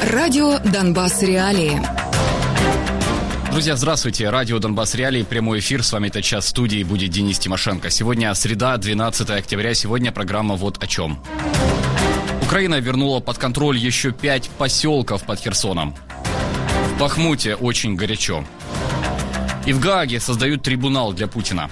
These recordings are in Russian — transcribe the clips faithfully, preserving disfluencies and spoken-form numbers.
Радио «Донбасс Реалии». Друзья, здравствуйте. Радио «Донбасс Реалии», прямой эфир. С вами этот час в студии будет Денис Тимошенко. Сегодня среда, двенадцатое октября. Сегодня программа «Вот о чем». Украина вернула под контроль еще пять поселков под Херсоном. В Бахмуте очень горячо. И в Гааге создают трибунал для Путина.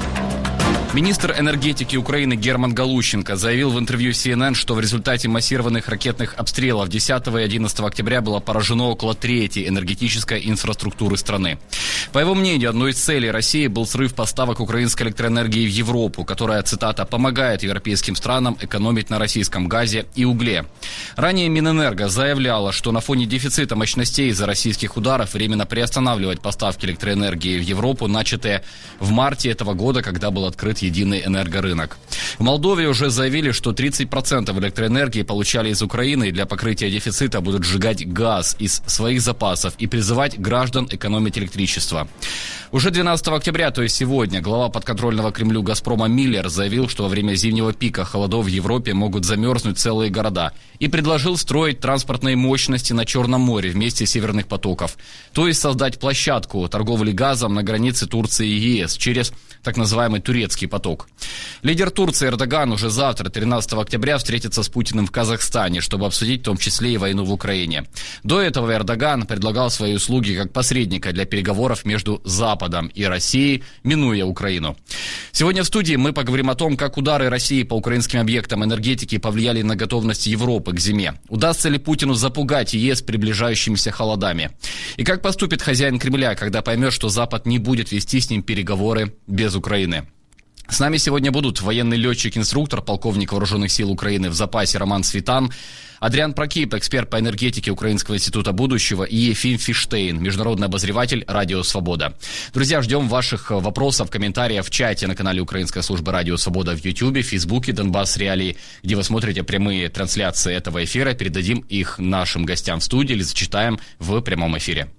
Министр энергетики Украины Герман Галущенко заявил в интервью си эн эн, что в результате массированных ракетных обстрелов десятого и одиннадцатого октября было поражено около трети энергетической инфраструктуры страны. По его мнению, одной из целей России был срыв поставок украинской электроэнергии в Европу, которая, цитата, «помогает европейским странам экономить на российском газе и угле». Ранее Минэнерго заявляла, что на фоне дефицита мощностей из-за российских ударов временно приостанавливать поставки электроэнергии в Европу, начатые в марте этого года, когда был открыт единый энергорынок. В Молдове уже заявили, что тридцать процентов электроэнергии получали из Украины и для покрытия дефицита будут сжигать газ из своих запасов и призывать граждан экономить электричество. Уже двенадцатого октября, то есть сегодня, глава подконтрольного Кремлю «Газпрома» Миллер заявил, что во время зимнего пика холодов в Европе могут замерзнуть целые города, и предложил строить транспортные мощности на Черном море вместе северных потоков, то есть создать площадку торговли газом на границе Турции и е эс через так называемый турецкий поток. Лидер Турции Эрдоган уже завтра, тринадцатого октября, встретится с Путиным в Казахстане, чтобы обсудить в том числе и войну в Украине. До этого Эрдоган предлагал свои услуги как посредника для переговоров между Западом и Россией, минуя Украину. Сегодня в студии мы поговорим о том, как удары России по украинским объектам энергетики повлияли на готовность Европы к зиме. Удастся ли Путину запугать е эс приближающимися холодами? И как поступит хозяин Кремля, когда поймет, что Запад не будет вести с ним переговоры без Украины? С нами сегодня будут военный летчик-инструктор, полковник вооруженных сил Украины в запасе Роман Свитан, Адриан Прокип, эксперт по энергетике Украинского института будущего, и Ефим Фиштейн, международный обозреватель «Радио Свобода». Друзья, ждем ваших вопросов, комментариев в чате на канале Украинской службы «Радио Свобода» в Ютьюбе, Фейсбуке «Донбасс Реалии», где вы смотрите прямые трансляции этого эфира. Передадим их нашим гостям в студии или зачитаем в прямом эфире.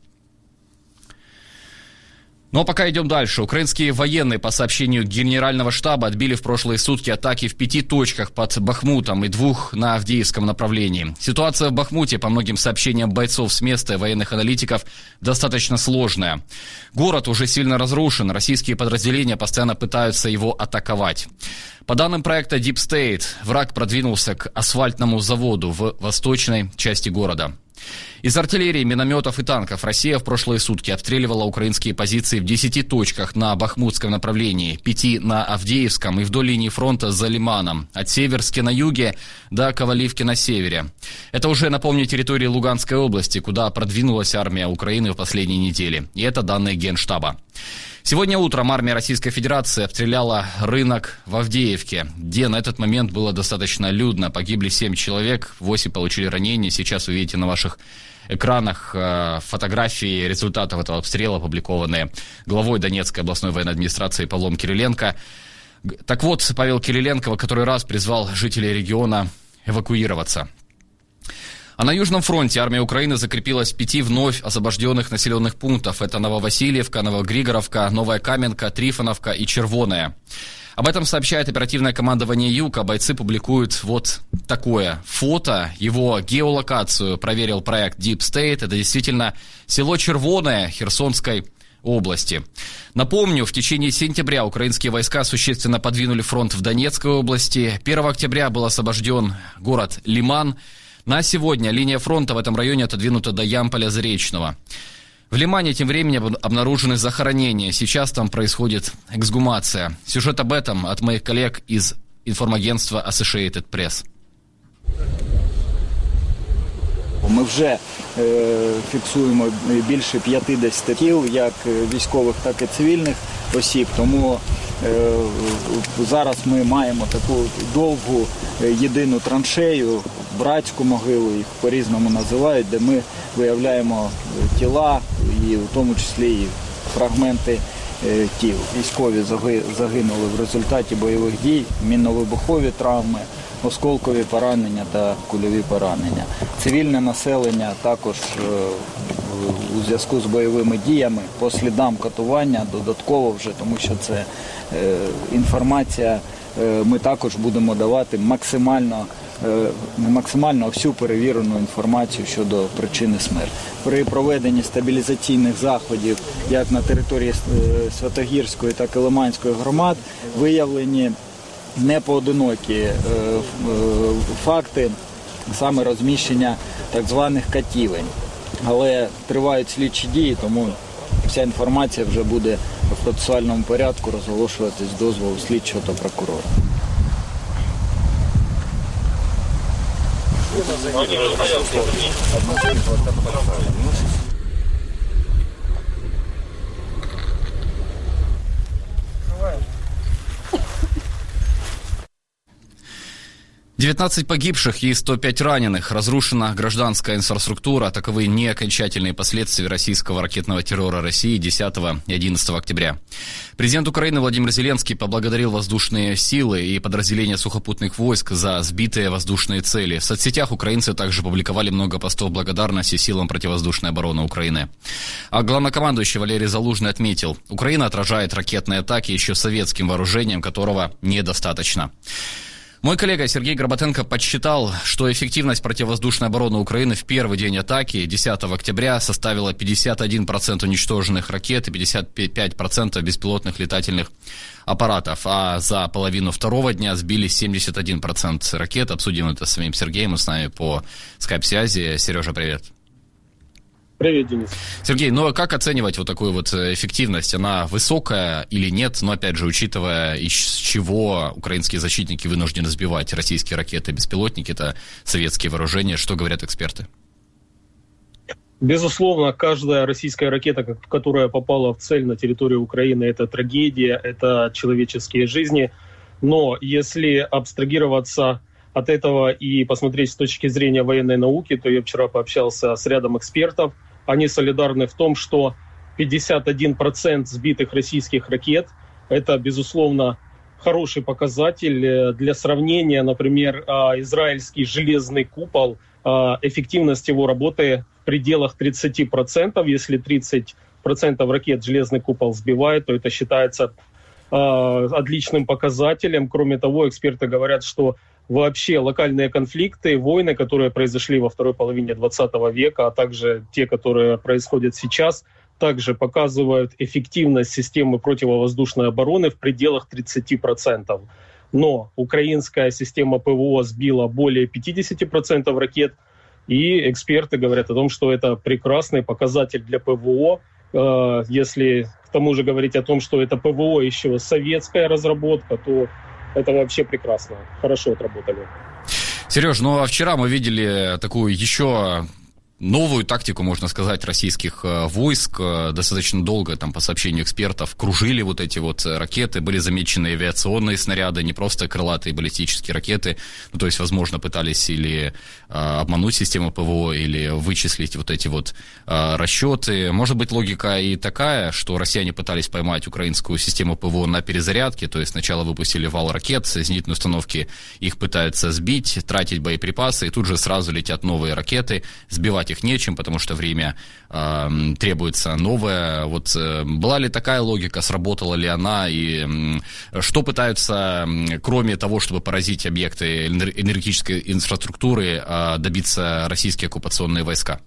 Ну а пока идем дальше. Украинские военные, по сообщению Генерального штаба, отбили в прошлые сутки атаки в пяти точках под Бахмутом и двух на Авдеевском направлении. Ситуация в Бахмуте, по многим сообщениям бойцов с места и военных аналитиков, достаточно сложная. Город уже сильно разрушен, российские подразделения постоянно пытаются его атаковать. По данным проекта Deep State, враг продвинулся к асфальтному заводу в восточной части города. Из артиллерии, минометов и танков Россия в прошлые сутки обстреливала украинские позиции в десяти точках на Бахмутском направлении, пяти на Авдеевском и вдоль линии фронта за Лиманом, от Северски на юге до Коваливки на севере. Это уже, напомню, территория Луганской области, куда продвинулась армия Украины в последние недели. И это данные Генштаба. Сегодня утром армия Российской Федерации обстреляла рынок в Авдеевке, где на этот момент было достаточно людно. Погибли семь человек, восемь получили ранения. Сейчас вы видите на ваших экранах э, фотографии результатов этого обстрела, опубликованные главой Донецкой областной военной администрации Павлом Кириленко. Так вот, Павел Кириленко в который раз призвал жителей региона эвакуироваться. А на Южном фронте армия Украины закрепилась в пяти вновь освобожденных населенных пунктах. Это Нововасильевка, Новогригоровка, Новая Каменка, Трифоновка и Червоная. Об этом сообщает оперативное командование «Юг», а бойцы публикуют вот такое фото. Его геолокацию проверил проект Deep State. Это действительно село Червоное Херсонской области. Напомню, в течение сентября украинские войска существенно подвинули фронт в Донецкой области. первого октября был освобожден город Лиман. На сегодня линия фронта в этом районе отодвинута до Ямполя-Заречного. В Лимане тем временем обнаружены захоронения. Сейчас там происходит эксгумация. Сюжет об этом от моих коллег из информагентства Associated Press. Ми вже е, фіксуємо більше п'ятдесят тіл, як військових, так і цивільних осіб. Тому е, зараз ми маємо таку довгу е, єдину траншею, братську могилу, їх по-різному називають, де ми виявляємо тіла, і в тому числі і фрагменти е, тіл. Військові загинули в результаті бойових дій, мінно-вибухові травми, осколкові поранення та кульові поранення. Цивільне населення також у зв'язку з бойовими діями по слідам катування додатково вже, тому що це інформація ми також будемо давати максимально максимально всю перевірену інформацію щодо причини смерті. При проведенні стабілізаційних заходів як на території Святогірської, так і Лиманської громад виявлені непоодинокі факти саме розміщення так званих катівень. Але тривають слідчі дії, тому вся інформація вже буде в процесуальному порядку розголошуватись з дозволу слідчого та прокурора. девятнадцать погибших и сто пять раненых. Разрушена гражданская инфраструктура. Таковы не окончательные последствия российского ракетного террора России десятого и одиннадцатого октября. Президент Украины Владимир Зеленский поблагодарил воздушные силы и подразделения сухопутных войск за сбитые воздушные цели. В соцсетях украинцы также публиковали много постов благодарности силам противовоздушной обороны Украины. А главнокомандующий Валерий Залужный отметил, Украина отражает ракетные атаки еще советским вооружением, которого недостаточно. Мой коллега Сергей Горбатенко подсчитал, что эффективность противовоздушной обороны Украины в первый день атаки, десятого октября, составила пятьдесят один процент уничтоженных ракет и пятьдесят пять процентов беспилотных летательных аппаратов, а за половину второго дня сбили семьдесят один процент ракет. Обсудим это с самим Сергеем, с нами по скайп-связи. Сережа, привет. Привет, Денис. Сергей, ну а как оценивать вот такую вот эффективность? Она высокая или нет? Но опять же, учитывая, из чего украинские защитники вынуждены сбивать российские ракеты-беспилотники, это советские вооружения, что говорят эксперты? Безусловно, каждая российская ракета, которая попала в цель на территорию Украины, это трагедия, это человеческие жизни. Но если абстрагироваться от этого и посмотреть с точки зрения военной науки, то я вчера пообщался с рядом экспертов. Они солидарны в том, что пятьдесят один процент сбитых российских ракет – это, безусловно, хороший показатель. Для сравнения, например, израильский железный купол, эффективность его работы в пределах тридцать процентов. Если тридцать процентов ракет железный купол сбивает, то это считается отличным показателем. Кроме того, эксперты говорят, что вообще локальные конфликты, войны, которые произошли во второй половине двадцатого века, а также те, которые происходят сейчас, также показывают эффективность системы противовоздушной обороны в пределах тридцать процентов. Но украинская система ПВО сбила более пятьдесят процентов ракет, и эксперты говорят о том, что это прекрасный показатель для ПВО. Если к тому же говорить о том, что это ПВО еще советская разработка, то это вообще прекрасно. Хорошо отработали. Сереж, ну а вчера мы видели такую еще новую тактику, можно сказать, российских войск. Достаточно долго, там, по сообщению экспертов, кружили вот эти вот ракеты, были замечены авиационные снаряды, не просто крылатые баллистические ракеты. Ну, то есть, возможно, пытались или а, обмануть систему ПВО, или вычислить вот эти вот а, расчеты. Может быть, логика и такая, что россияне пытались поймать украинскую систему ПВО на перезарядке, то есть сначала выпустили вал ракет, зенитные установки их пытаются сбить, тратить боеприпасы, и тут же сразу летят новые ракеты, сбивать их нечем, потому что время э, требуется новое. Вот э, была ли такая логика, сработала ли она, и э, что пытаются, э, кроме того, чтобы поразить объекты энергетической инфраструктуры, э, добиться российские оккупационные войска?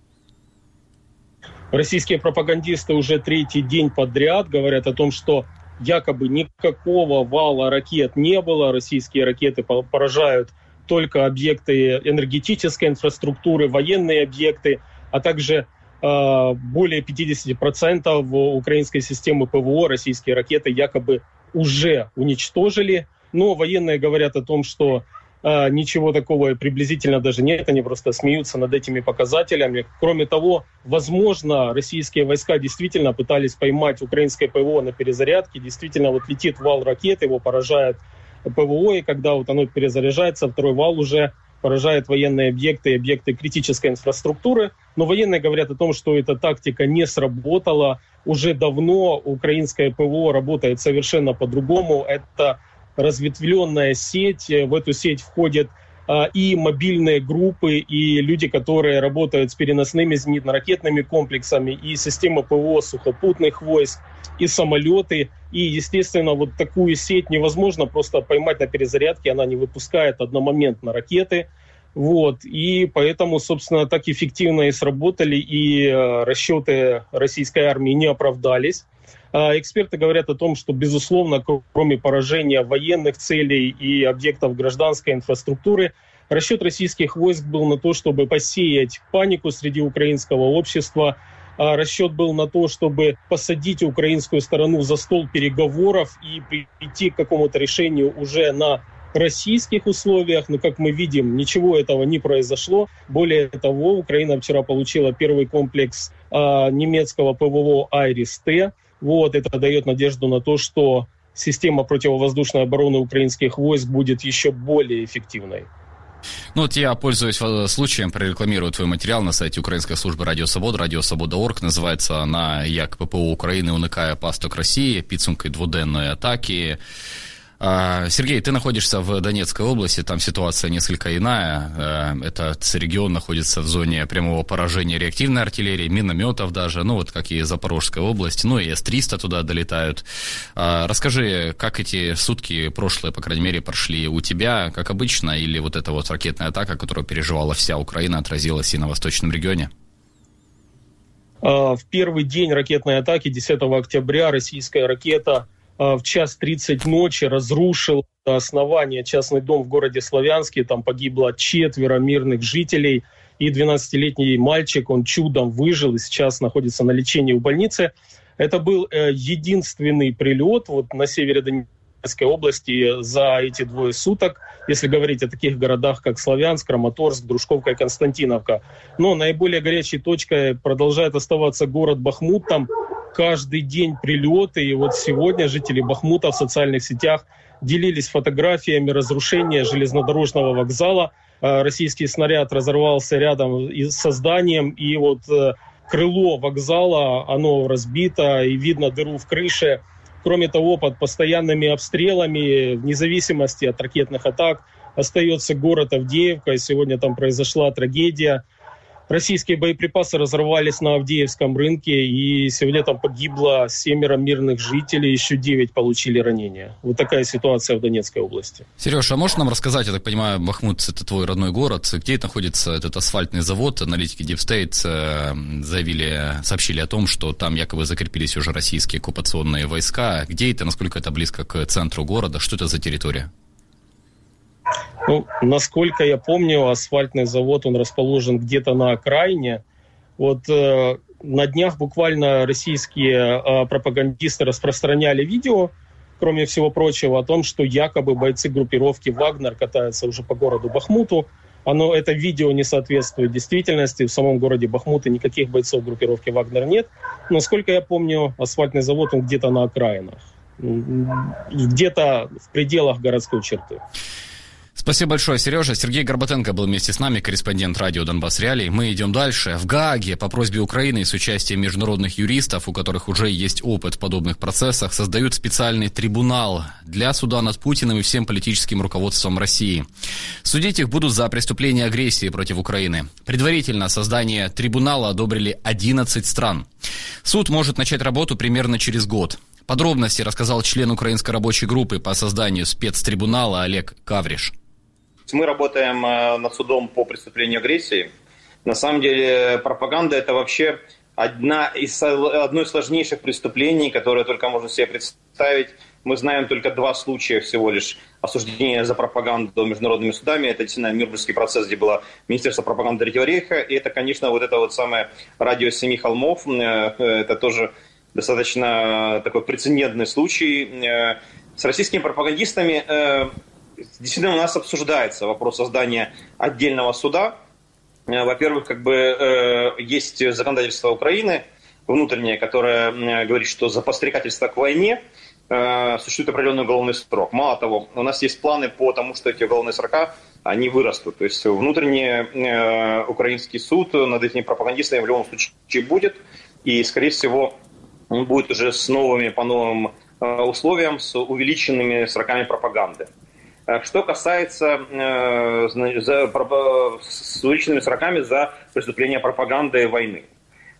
Российские пропагандисты уже третий день подряд говорят о том, что якобы никакого вала ракет не было, российские ракеты поражают только объекты энергетической инфраструктуры, военные объекты, а также э, более пятьдесят процентов украинской системы ПВО российские ракеты якобы уже уничтожили. Но военные говорят о том, что э, ничего такого приблизительно даже нет, они просто смеются над этими показателями. Кроме того, возможно, российские войска действительно пытались поймать украинское ПВО на перезарядке, действительно вот летит вал ракет, его поражает ПВО, и когда вот оно перезаряжается, второй вал уже поражает военные объекты и объекты критической инфраструктуры. Но военные говорят о том, что эта тактика не сработала. Уже давно украинское ПВО работает совершенно по-другому. Это разветвленная сеть. В эту сеть входят а, и мобильные группы, и люди, которые работают с переносными зенитно-ракетными комплексами, и система ПВО сухопутных войск. и самолеты. И, естественно, вот такую сеть невозможно просто поймать на перезарядке, она не выпускает одномоментно ракеты. Вот. И поэтому, собственно, так эффективно и сработали, и э, расчеты российской армии не оправдались. Э, эксперты говорят о том, что, безусловно, кроме поражения военных целей и объектов гражданской инфраструктуры, расчет российских войск был на то, чтобы посеять панику среди украинского общества. Э, расчет был на то, чтобы посадить украинскую сторону за стол переговоров и прийти к какому-то решению уже на российских условиях, но, как мы видим, ничего этого не произошло. Более того, Украина вчера получила первый комплекс э, немецкого ПВО «Айрис-Т». Вот, это дает надежду на то, что система противовоздушной обороны украинских войск будет еще более эффективной. Ну вот я, пользуясь случаем, прорекламирую твой материал на сайте Украинской службы Радіо Свобода, Радіо Свобода точка орг. Називається вона «Як ППО України уникає пасток Росії. Підсумки дводенної атаки». Сергей, ты находишься в Донецкой области, там ситуация несколько иная. Этот регион находится в зоне прямого поражения реактивной артиллерии, минометов даже, ну вот как и Запорожская область, ну и эс триста туда долетают. Расскажи, как эти сутки прошлые, по крайней мере, прошли у тебя, как обычно, или вот эта вот ракетная атака, которую переживала вся Украина, отразилась и на восточном регионе? В первый день ракетной атаки, десятого октября, российская ракета в час тридцать ночи разрушил до основания частный дом в городе Славянске. Там погибло четверо мирных жителей и двенадцатилетний мальчик, он чудом выжил и сейчас находится на лечении в больнице. Это был единственный прилет вот на севере Донецкой области за эти двое суток, если говорить о таких городах, как Славянск, Краматорск, Дружковка и Константиновка. Но наиболее горячей точкой продолжает оставаться город Бахмут. Там каждый день прилеты, и вот сегодня жители Бахмута в социальных сетях делились фотографиями разрушения железнодорожного вокзала. Российский снаряд разорвался рядом со зданием, и вот крыло вокзала, оно разбито, и видно дыру в крыше. Кроме того, под постоянными обстрелами, вне зависимости от ракетных атак, остается город Авдеевка, и сегодня там произошла трагедия. Российские боеприпасы разорвались на Авдеевском рынке, и сегодня там погибло семеро мирных жителей, еще девять получили ранения. Вот такая ситуация в Донецкой области. Сереж, а можешь нам рассказать, я так понимаю, Бахмут — это твой родной город, где находится этот асфальтный завод? Аналитики Deep State заявили, сообщили о том, что там якобы закрепились уже российские оккупационные войска. Где это, насколько это близко к центру города, что это за территория? Ну, насколько я помню, асфальтный завод, он расположен где-то на окраине. Вот э, на днях буквально российские э, пропагандисты распространяли видео, кроме всего прочего, о том, что якобы бойцы группировки «Вагнер» катаются уже по городу Бахмуту. Оно, это видео не соответствует действительности. В самом городе Бахмута никаких бойцов группировки «Вагнер» нет. Но, насколько я помню, асфальтный завод, он где-то на окраинах, где-то в пределах городской черты. Спасибо большое, Сережа. Сергей Горбатенко был вместе с нами, корреспондент радио «Донбасс Реалии». Мы идем дальше. В Гааге по просьбе Украины с участием международных юристов, у которых уже есть опыт в подобных процессах, создают специальный трибунал для суда над Путиным и всем политическим руководством России. Судить их будут за преступление агрессии против Украины. Предварительно создание трибунала одобрили одиннадцать стран. Суд может начать работу примерно через год. Подробности рассказал член украинской рабочей группы по созданию спецтрибунала Олег Кавриш. Мы работаем над судом по преступлению агрессии. На самом деле пропаганда — это вообще одна из, одно из сложнейших преступлений, которое только можно себе представить. Мы знаем только два случая всего лишь осуждения за пропаганду международными судами. Это действительно Нюрнбергский процесс, где было Министерство пропаганды Третьего рейха. И это, конечно, вот это вот самое радио Семи холмов. Это тоже достаточно такой прецедентный случай. С российскими пропагандистами действительно у нас обсуждается вопрос создания отдельного суда. Во-первых, как бы есть законодательство Украины внутреннее, которое говорит, что за подстрекательство к войне существует определенный уголовный срок. Мало того, у нас есть планы по тому, что эти уголовные срока, они вырастут. То есть внутренний украинский суд над этими пропагандистами в любом случае будет. И, скорее всего, он будет уже с новыми, по новым условиям, с увеличенными сроками пропаганды. Что касается э, за, с увеличенными сроками за преступление пропаганды войны.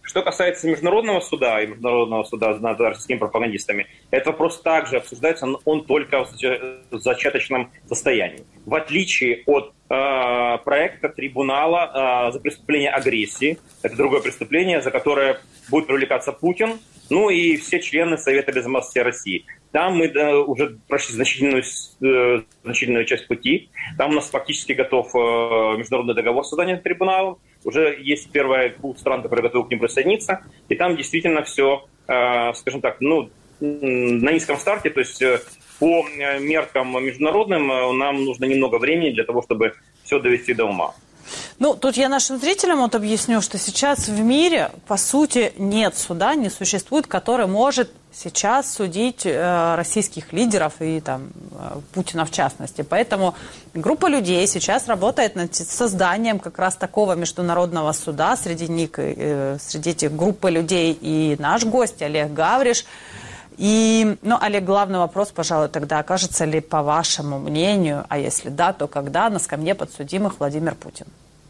Что касается Международного суда и Международного суда над российскими пропагандистами, этот вопрос также обсуждается, но он только в зачаточном состоянии. В отличие от э, проекта трибунала э, за преступление агрессии, это другое преступление, за которое будет привлекаться Путин, ну и все члены Совета Безопасности России. Там мы да, уже прошли значительную, э, значительную часть пути. Там у нас фактически готов э, международный договор создания трибунала. Уже есть первая группа стран, которые готовы к ним присоединиться. И там действительно все, э, скажем так, ну, на низком старте. То есть э, по меркам международным э, нам нужно немного времени для того, чтобы все довести до ума. Ну, тут я нашим зрителям вот объясню, что сейчас в мире, по сути, нет суда, не существует, который может сейчас судить э, российских лидеров и там э, Путина в частности. Поэтому группа людей сейчас работает над созданием как раз такого международного суда. Среди них, э, среди этих группы людей и наш гость Олег Гавриш. И, ну, Олег, главный вопрос, пожалуй, тогда, окажется ли, по вашему мнению, а если да, то когда на скамье подсудимых Владимир Путин?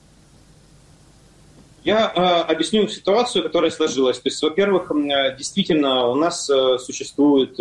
Я э, объясню ситуацию, которая сложилась. То есть, во-первых, э, действительно у нас э, существует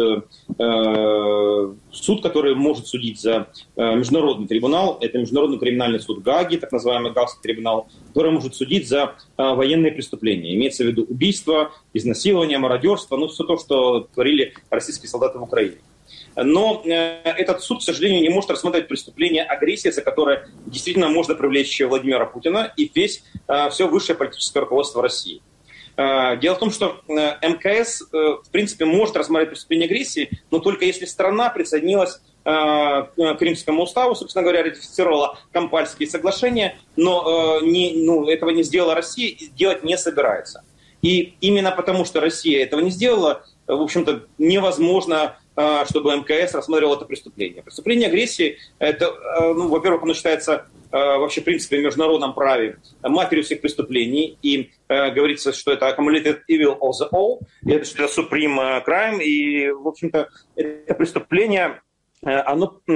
э, суд, который может судить за э, международный трибунал. Это Международный криминальный суд Гааги, так называемый Гаагский трибунал, который может судить за э, военные преступления. Имеется в виду убийство, изнасилование, мародерство, ну все то, что творили российские солдаты в Украине. Но э, этот суд, к сожалению, не может рассматривать преступление агрессии, за которое действительно можно привлечь Владимира Путина и весь, э, все высшее политическое руководство России. Э, дело в том, что э, эм ка эс, э, в принципе, может рассматривать преступление агрессии, но только если страна присоединилась э, к Римскому уставу, собственно говоря, ратифицировала Кампальские соглашения, но э, не, ну, этого не сделала Россия и делать не собирается. И именно потому, что Россия этого не сделала, в общем-то, невозможно, чтобы эм ка эс рассматривал это преступление. Преступление агрессии, это, ну, во-первых, оно считается вообще, в принципе, в международном праве матерью всех преступлений, и э, говорится, что это accumulated evil of the all, и это, что это supreme crime, и, в общем-то, это преступление, оно, э,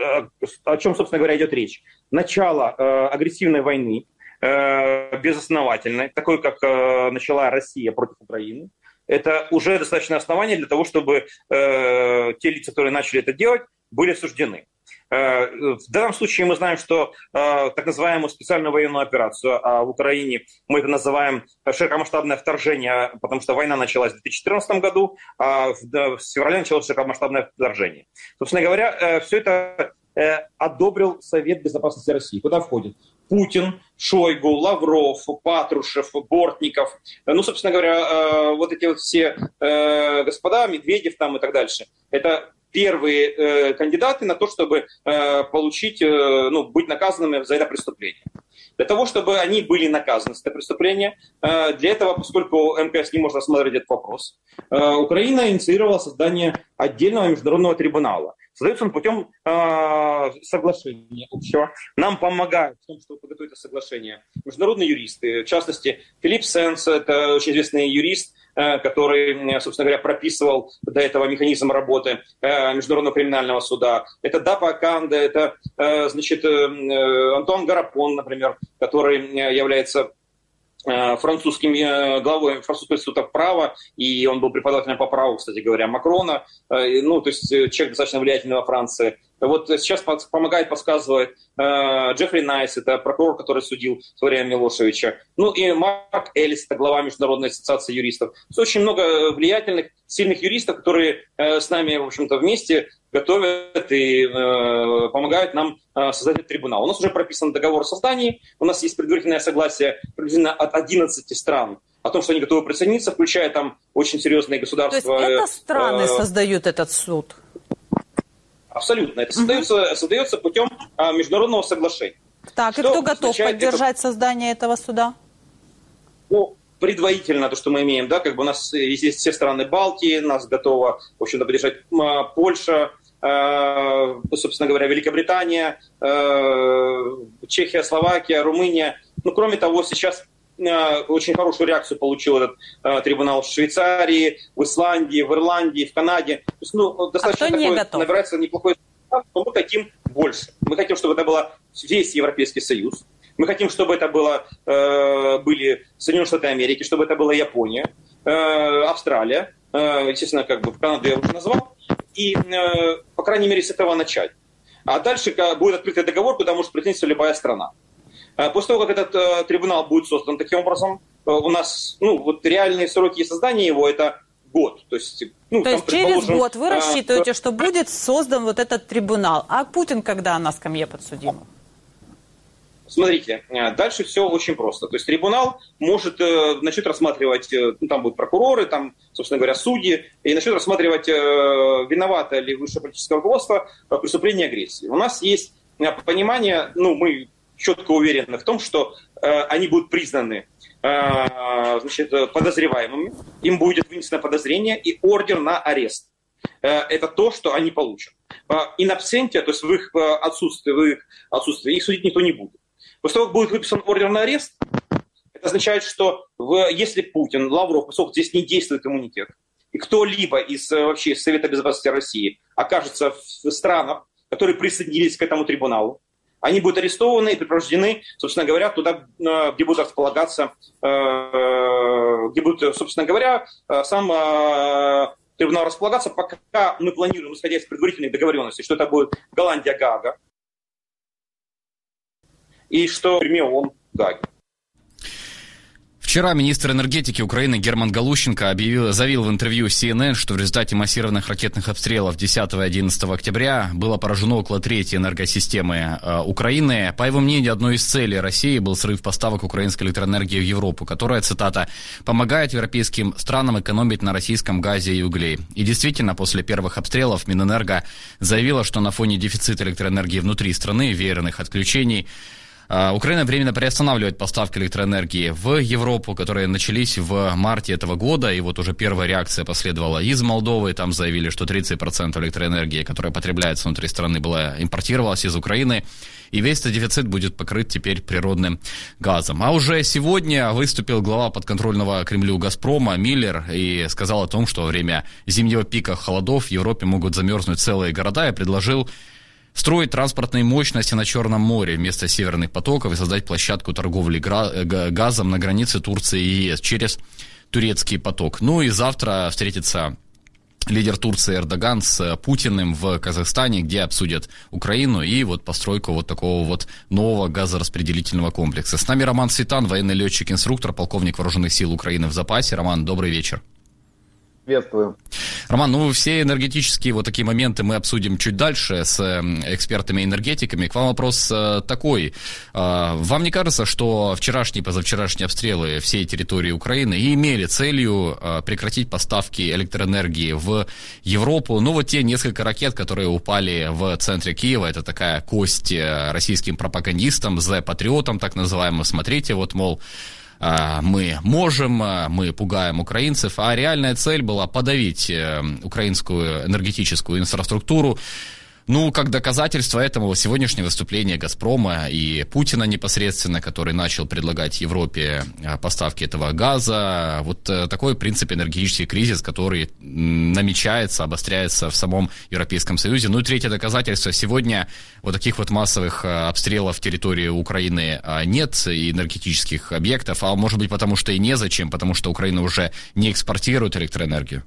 о чем, собственно говоря, идет речь. Начало э, агрессивной войны, э, безосновательной, такой, как э, начала Россия против Украины, это уже достаточное основание для того, чтобы э, те лица, которые начали это делать, были осуждены. Э, в данном случае мы знаем, что э, так называемую специальную военную операцию, а в Украине мы это называем широкомасштабное вторжение, потому что война началась в две тысячи четырнадцатом году, а в, да, в феврале началось широкомасштабное вторжение. Собственно говоря, э, все это э, одобрил Совет Безопасности России, куда входит Путин, Шойгу, Лавров, Патрушев, Бортников, ну, собственно говоря, вот эти вот все господа, Медведев там и так дальше. Это первые кандидаты на то, чтобы получить, ну, быть наказанными за это преступление. Для того, чтобы они были наказаны за это преступление, для этого, поскольку эм ка эс не может рассматривать этот вопрос, Украина инициировала создание отдельного международного трибунала. Создается он путем э, соглашения общего. Нам помогают в том, чтобы подготовить это соглашение международные юристы. В частности, Филипп Сенс, это очень известный юрист, э, который, собственно говоря, прописывал до этого механизм работы э, Международного криминального суда. Это Дапа Канде, это э, значит, э, Антуан Гарапон, например, который является французским главой французского института права, и он был преподавателем по праву, кстати говоря, Макрона, ну, то есть человек достаточно влиятельный во Франции. Вот сейчас помогает, подсказывает э, Джеффри Найс, это прокурор, который судил во время Милошевича. Ну и Марк Эллис, это глава Международной ассоциации юристов. То есть очень много влиятельных, сильных юристов, которые э, с нами, в общем-то, вместе готовят и э, помогают нам э, создать трибунал. У нас уже прописан договор о создании, у нас есть предварительное согласие приблизительно от одиннадцати стран о том, что они готовы присоединиться, включая там очень серьезные государства. То есть это страны э, создают этот суд? Абсолютно. Это создается, uh-huh. создается путем а, международного соглашения. Так, что и кто готов поддержать это... создание этого суда? Ну, предварительно то, что мы имеем, да, как бы у нас есть все страны Балтии, нас готова, в общем-то, поддержать а, Польша, а, собственно говоря, Великобритания, а, Чехия, Словакия, Румыния. Ну, кроме того, сейчас очень хорошую реакцию получил этот э, трибунал в Швейцарии, в Исландии, в Ирландии, в Канаде. То есть, ну, достаточно а такой, не набирается неплохой состав, но мы хотим больше. Мы хотим, чтобы это был весь Европейский Союз. Мы хотим, чтобы это было, э, были Соединенные Штаты Америки, чтобы это была Япония, э, Австралия, э, естественно, как бы Канаду я уже назвал, и, э, по крайней мере, с этого начать. А дальше будет открытый договор, куда может присоединиться любая страна. После того, как этот э, трибунал будет создан таким образом, э, у нас ну, вот реальные сроки создания его это год. То есть, ну, То есть через год вы рассчитываете, э, что будет создан вот этот трибунал. А Путин когда на скамье подсудимых? Смотрите, дальше все очень просто. То есть трибунал может э, начать рассматривать, э, ну, там будут прокуроры, там, собственно говоря, судьи, и начнет рассматривать, э, виновато ли высшее политическое руководство в преступлении агрессии. У нас есть понимание, ну, мы четко уверены в том, что э, они будут признаны э, значит, подозреваемыми, им будет вынесено подозрение и ордер на арест. Э, это то, что они получат. Э, in absentia, то есть в их отсутствии, в их отсутствии, их судить никто не будет. После того, как будет выписан ордер на арест, это означает, что в, если Путин, Лавров, поскольку здесь не действует иммунитет, и кто-либо из вообще Совета Безопасности России окажется в странах, которые присоединились к этому трибуналу, они будут арестованы и припровождены, собственно говоря, туда, где будут располагаться, где будет, собственно говоря, сам трибунал располагаться, пока мы планируем, исходя из предварительных договоренностей, что это будет Голландия, Гаага, и что он в Гааге. Вчера министр энергетики Украины Герман Галущенко объявил, заявил в интервью си эн эн, что в результате массированных ракетных обстрелов десятого и одиннадцатого октября было поражено около трети энергосистемы э, Украины. По его мнению, одной из целей России был срыв поставок украинской электроэнергии в Европу, которая, цитата, «помогает европейским странам экономить на российском газе и угле». И действительно, после первых обстрелов Минэнерго заявила, что на фоне дефицита электроэнергии внутри страны, веерных отключений, Украина временно приостанавливает поставки электроэнергии в Европу, которые начались в марте этого года, и вот уже первая реакция последовала из Молдовы. Там заявили, что тридцать процентов электроэнергии, которая потребляется внутри страны, была импортировалась из Украины, и весь этот дефицит будет покрыт теперь природным газом. А уже сегодня выступил глава подконтрольного Кремлю «Газпрома» Миллер и сказал о том, что во время зимнего пика холодов в Европе могут замерзнуть целые города, и предложил строить транспортные мощности на Черном море вместо северных потоков и создать площадку торговли газом на границе Турции и ЕС через турецкий поток. Ну и завтра встретится лидер Турции Эрдоган с Путиным в Казахстане, где обсудят Украину и вот постройку вот такого вот нового газораспределительного комплекса. С нами Роман Светан, военный летчик-инструктор, полковник вооруженных сил Украины в запасе. Роман, добрый вечер. Приветствую. Роман, ну все энергетические вот такие моменты мы обсудим чуть дальше с экспертами-энергетиками. К вам вопрос такой. Вам не кажется, что вчерашние и позавчерашние обстрелы всей территории Украины имели целью прекратить поставки электроэнергии в Европу? Ну вот те несколько ракет, которые упали в центре Киева, это такая кость российским пропагандистам, зэ-патриотам так называемым. Смотрите, вот, мол, мы можем, мы пугаем украинцев, а реальная цель была подавить украинскую энергетическую инфраструктуру. Ну, как доказательство этому сегодняшнее выступление «Газпрома» и Путина непосредственно, который начал предлагать Европе поставки этого газа. Вот такой, в принципе, энергетический кризис, который намечается, обостряется в самом Европейском Союзе. Ну и третье доказательство. Сегодня вот таких вот массовых обстрелов территории Украины нет, и энергетических объектов. А может быть, потому что и незачем, потому что Украина уже не экспортирует электроэнергию.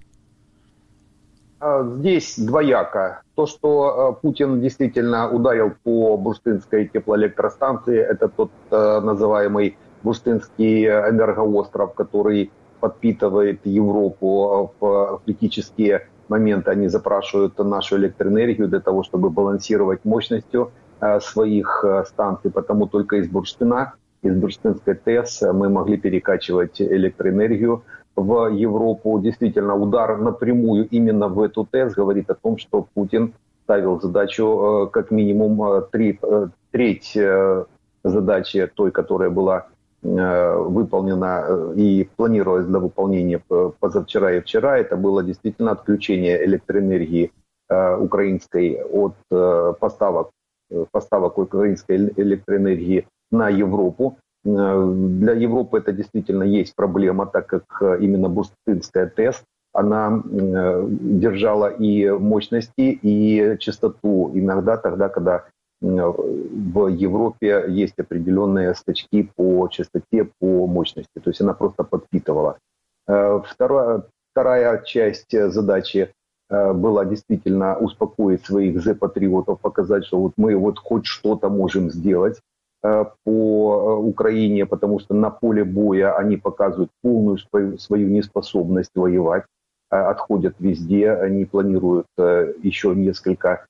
Здесь двояко. То, что Путин действительно ударил по бурштинской теплоэлектростанции, это тот называемый бурштинский энергоостров, который подпитывает Европу в критические моменты. Они запрашивают нашу электроэнергию для того, чтобы балансировать мощностью своих станций. Потому только из Бурштина, из бурштинской ТЭС мы могли перекачивать электроэнергию в Европу. Действительно, удар напрямую именно в эту ТЭС говорит о том, что Путин ставил задачу как минимум три, треть задачи той, которая была выполнена и планировалась для выполнения позавчера и вчера. Это было действительно отключение электроэнергии украинской от поставок, поставок украинской электроэнергии на Европу. Для Европы это действительно есть проблема, так как именно бурштинская ТЭС, она держала и мощности, и частоту иногда тогда, когда в Европе есть определенные скачки по частоте, по мощности. То есть она просто подпитывала. Вторая, вторая часть задачи была действительно успокоить своих зе-патриотов, показать, что вот мы вот хоть что-то можем сделать по Украине, потому что на поле боя они показывают полную свою неспособность воевать, отходят везде, они планируют еще несколько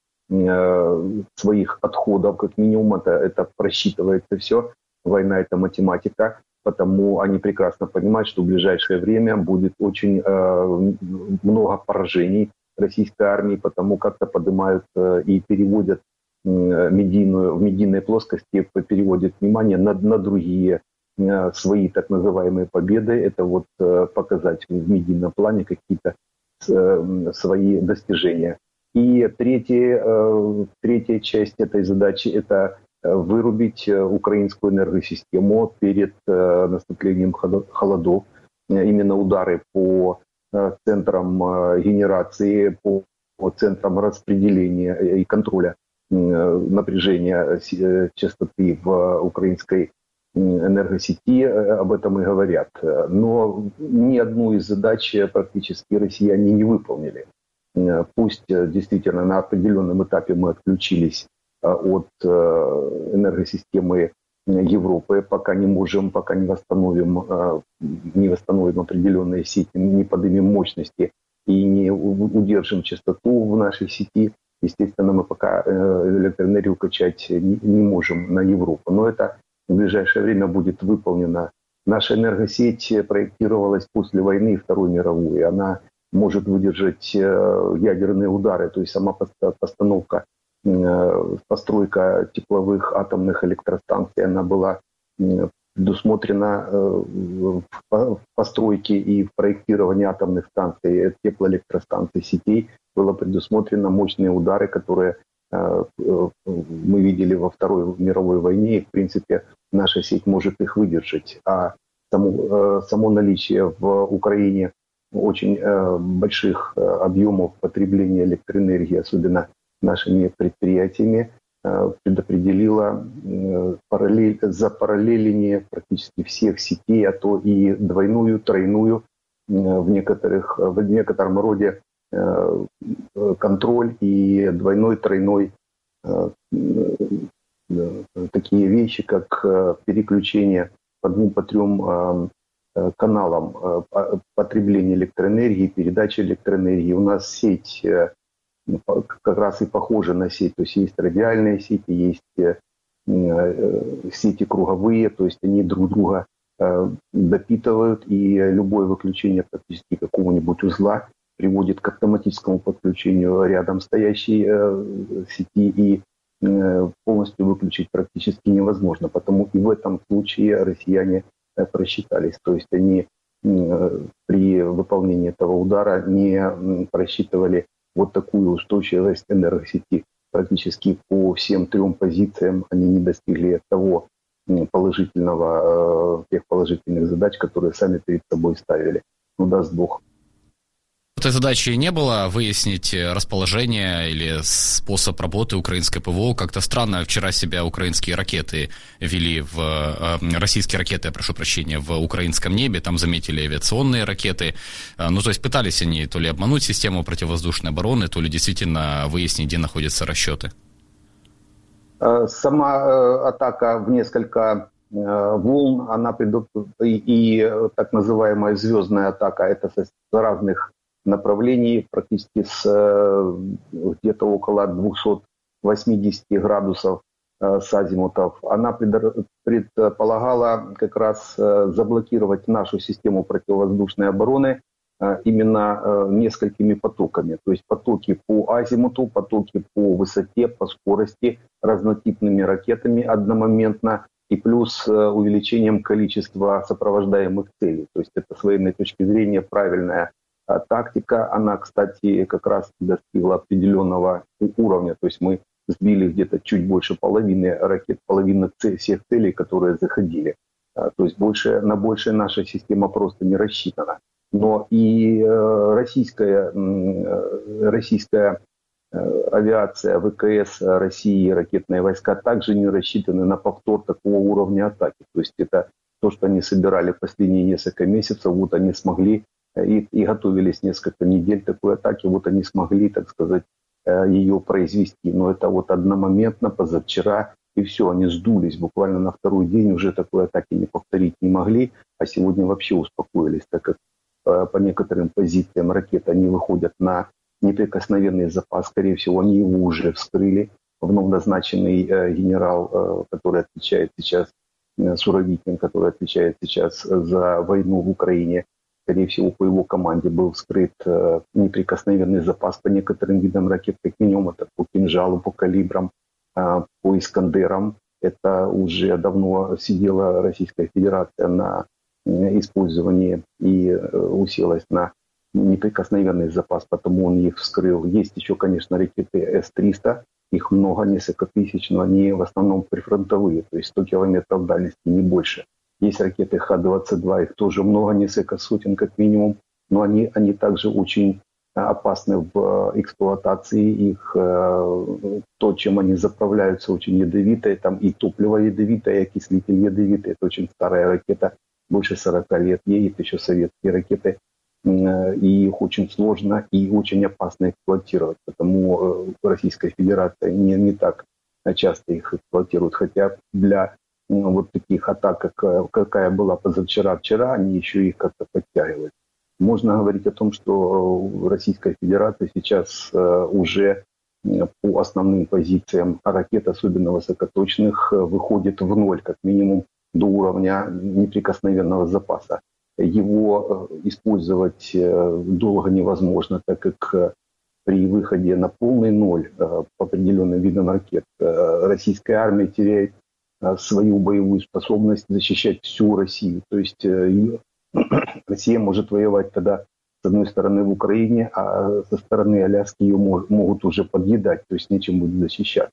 своих отходов, как минимум, это, это просчитывается все. Война – это математика, потому они прекрасно понимают, что в ближайшее время будет очень э, много поражений российской армии, потому как-то поднимают э, и переводят э, медийную, в медийной плоскости, переводят внимание на, на другие э, свои так называемые победы. Это вот э, показать в медийном плане какие-то э, свои достижения. И третья, третья часть этой задачи – это вырубить украинскую энергосистему перед наступлением холодов. Именно удары по центрам генерации, по центрам распределения и контроля напряжения частоты в украинской энергосети об этом и говорят. Но ни одну из задач практически россияне не выполнили. Пусть действительно на определенном этапе мы отключились от энергосистемы Европы, пока не можем, пока не восстановим, не восстановим определенные сети, не поднимем мощности и не удержим частоту в нашей сети. Естественно, мы пока электроэнергию качать не можем на Европу. Но это в ближайшее время будет выполнено. Наша энергосеть проектировалась после войны Второй мировой. Она может выдержать ядерные удары, то есть сама постановка, постройка тепловых атомных электростанций, она была предусмотрена в постройке и в проектировании атомных станций, теплоэлектростанций, сетей, было предусмотрено мощные удары, которые мы видели во Второй мировой войне, и в принципе наша сеть может их выдержать. А само, само наличие в Украине очень э, больших э, объемов потребления электроэнергии, особенно нашими предприятиями, э, предопределило э, параллель, запараллеление практически всех сетей, а то и двойную, тройную, э, в, некоторых, в некотором роде э, контроль и двойной, тройной э, э, такие вещи, как э, переключение по двум, по трем э, каналам потребления электроэнергии, передачи электроэнергии. У нас сеть как раз и похожа на сеть. То есть есть радиальные сети, есть сети круговые, то есть они друг друга допитывают, и любое выключение практически какого-нибудь узла приводит к автоматическому подключению рядом стоящей сети, и полностью выключить практически невозможно. Потому и в этом случае россияне просчитались. То есть они при выполнении этого удара не просчитывали вот такую устойчивость энергосети. Практически по всем трем позициям они не достигли того положительного, тех положительных задач, которые сами перед собой ставили. Ну, даст Бог. Этой задачи не было выяснить расположение или способ работы украинской ПВО. Как-то странно вчера себя украинские ракеты вели в... Э, российские ракеты, я прошу прощения, в украинском небе. Там заметили авиационные ракеты. Ну, то есть пытались они то ли обмануть систему противовоздушной обороны, то ли действительно выяснить, где находятся расчеты. Сама атака в несколько волн, она предуп... и, и так называемая звездная атака, это с разных направлений, практически с где-то около двухсот восьмидесяти градусов с азимутов. Она предполагала как раз заблокировать нашу систему противовоздушной обороны именно несколькими потоками. То есть потоки по азимуту, потоки по высоте, по скорости, разнотипными ракетами одномоментно, и плюс увеличением количества сопровождаемых целей. То есть это с военной точки зрения правильная тактика. Она, кстати, как раз достигла определенного уровня. То есть мы сбили где-то чуть больше половины ракет, половины всех целей, которые заходили. То есть больше, на большее наша система просто не рассчитана. Но и российская, российская авиация, ВКС России, ракетные войска также не рассчитаны на повтор такого уровня атаки. То есть это то, что они собирали последние несколько месяцев, вот они смогли и, и готовились несколько недель к такой атаке, вот они смогли, так сказать, ее произвести. Но это вот одномоментно, позавчера, и все, они сдулись. Буквально на второй день уже такой атаки не повторить не могли, а сегодня вообще успокоились, так как по некоторым позициям ракет они выходят на неприкосновенный запас, скорее всего, они его уже вскрыли. Вновь назначенный э, генерал, э, который отвечает сейчас, э, Суровикин, который отвечает сейчас за войну в Украине, скорее всего, по его команде был вскрыт э, неприкосновенный запас по некоторым видам ракет, как минимум это по кинжалу, по калибрам, э, по Искандерам. Это уже давно сидела Российская Федерация на э, использовании и э, уселась на неприкосновенный запас, потому он их вскрыл. Есть еще, конечно, ракеты эс триста, их много, несколько тысяч, но они в основном прифронтовые, то есть сто километров дальности, не больше. Есть ракеты ха двадцать два, их тоже много, несколько сотен как минимум, но они, они также очень опасны в эксплуатации. Их, то, чем они заправляются, очень ядовитое, там и топливо ядовитое, и окислитель ядовитый. Это очень старая ракета, больше сорока лет едет, еще советские ракеты. И их очень сложно и очень опасно эксплуатировать, потому Российская Федерация не, не так часто их эксплуатирует, хотя для ну, вот таких атак, как, какая была позавчера-вчера, они еще их как-то подтягивают. Можно говорить о том, что Российская Федерация сейчас уже по основным позициям ракет, особенно высокоточных, выходит в ноль, как минимум, до уровня неприкосновенного запаса. Его использовать долго невозможно, так как при выходе на полный ноль по определенным видам ракет российская армия теряет свою боевую способность защищать всю Россию. То есть Россия может воевать тогда с одной стороны в Украине, а со стороны Аляски ее могут уже подъедать, то есть нечем будет защищать.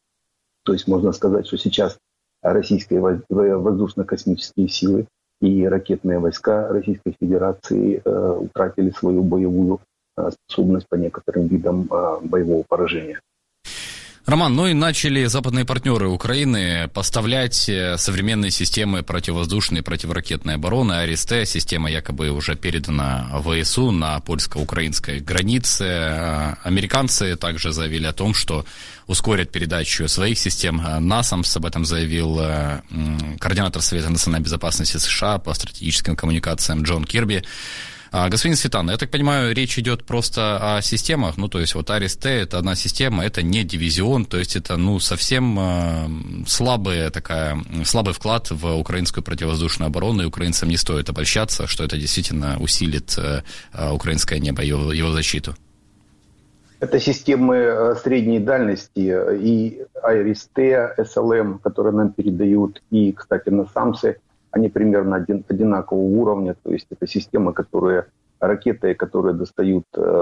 То есть можно сказать, что сейчас российские воздушно-космические силы и ракетные войска Российской Федерации э, утратили свою боевую э, способность по некоторым видам э, боевого поражения. Роман, ну и начали западные партнеры Украины поставлять современные системы противовоздушной и противоракетной обороны. АРСТ, система якобы уже передана ВСУ на польско-украинской границе. Американцы также заявили о том, что ускорят передачу своих систем насамс. Об этом заявил координатор Совета национальной безопасности США по стратегическим коммуникациям Джон Кирби. Господин Светан, я так понимаю, речь идет просто о системах, ну, то есть вот АРСТ — это одна система, это не дивизион, то есть это, ну, совсем э, слабая такая, слабый вклад в украинскую противовоздушную оборону, и украинцам не стоит обольщаться, что это действительно усилит э, украинское небо, его, его защиту. Это системы средней дальности, и АРСТ, СЛМ, которые нам передают, и, кстати, насамсы, они примерно один, одинакового уровня, то есть это системы, которые, ракеты, которые достают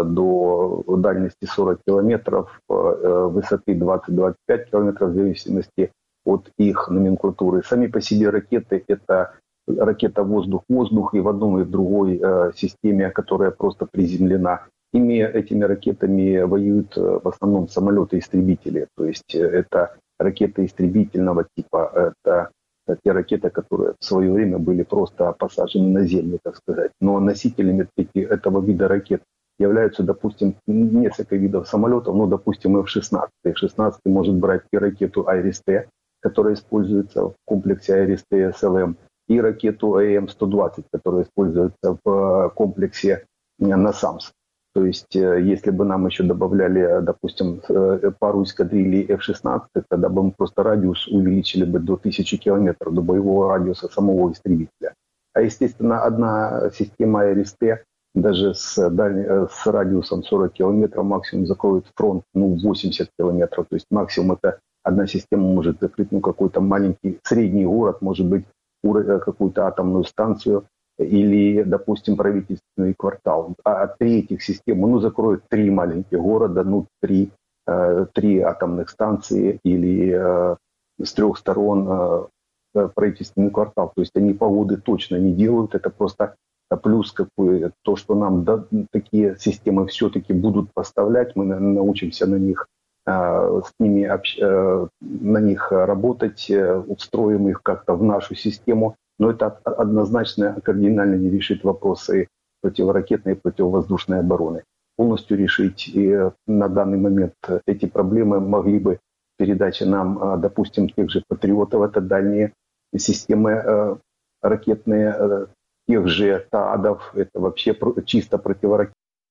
до дальности сорок километров, высоты двадцать-двадцать пять километров, в зависимости от их номенклатуры. Сами по себе ракеты — это ракета воздух-воздух, и в одной и в другой системе, которая просто приземлена. Ими, этими ракетами воюют в основном самолеты-истребители, то есть это ракеты истребительного типа, это те ракеты, которые в свое время были просто посажены на землю, так сказать. Но носителями этого вида ракет являются, допустим, несколько видов самолетов, ну, допустим, эф шестнадцать. эф шестнадцать может брать и ракету АРСТ, которая используется в комплексе АРСТ СЛМ, и ракету А М сто двадцать, которая используется в комплексе насамс. То есть, если бы нам еще добавляли, допустим, пару эскадрилей эф шестнадцать, тогда бы мы просто радиус увеличили бы до тысячи километров, до боевого радиуса самого истребителя. А, естественно, одна система АРСТ, даже с, даль... с радиусом сорок километров, максимум закроет фронт, ну, восемьдесят километров. То есть максимум это одна система может закрыть, ну, какой-то маленький средний город, может быть, какую-то атомную станцию, или, допустим, правительственный квартал. А три этих системы, ну, закроют три маленьких города, ну, три, э, три атомных станции или э, с трех сторон э, правительственный квартал. То есть они погоды точно не делают, это просто плюс какой, то, что нам да, такие системы все-таки будут поставлять, мы научимся на них, с ними общ... на них работать, устроим их как-то в нашу систему, но это однозначно кардинально не решит вопросы противоракетной и противовоздушной обороны. Полностью решить и на данный момент эти проблемы могли бы передача нам, допустим, тех же «Патриотов», это дальние системы ракетные, тех же ТААДов, это вообще чисто противоракетная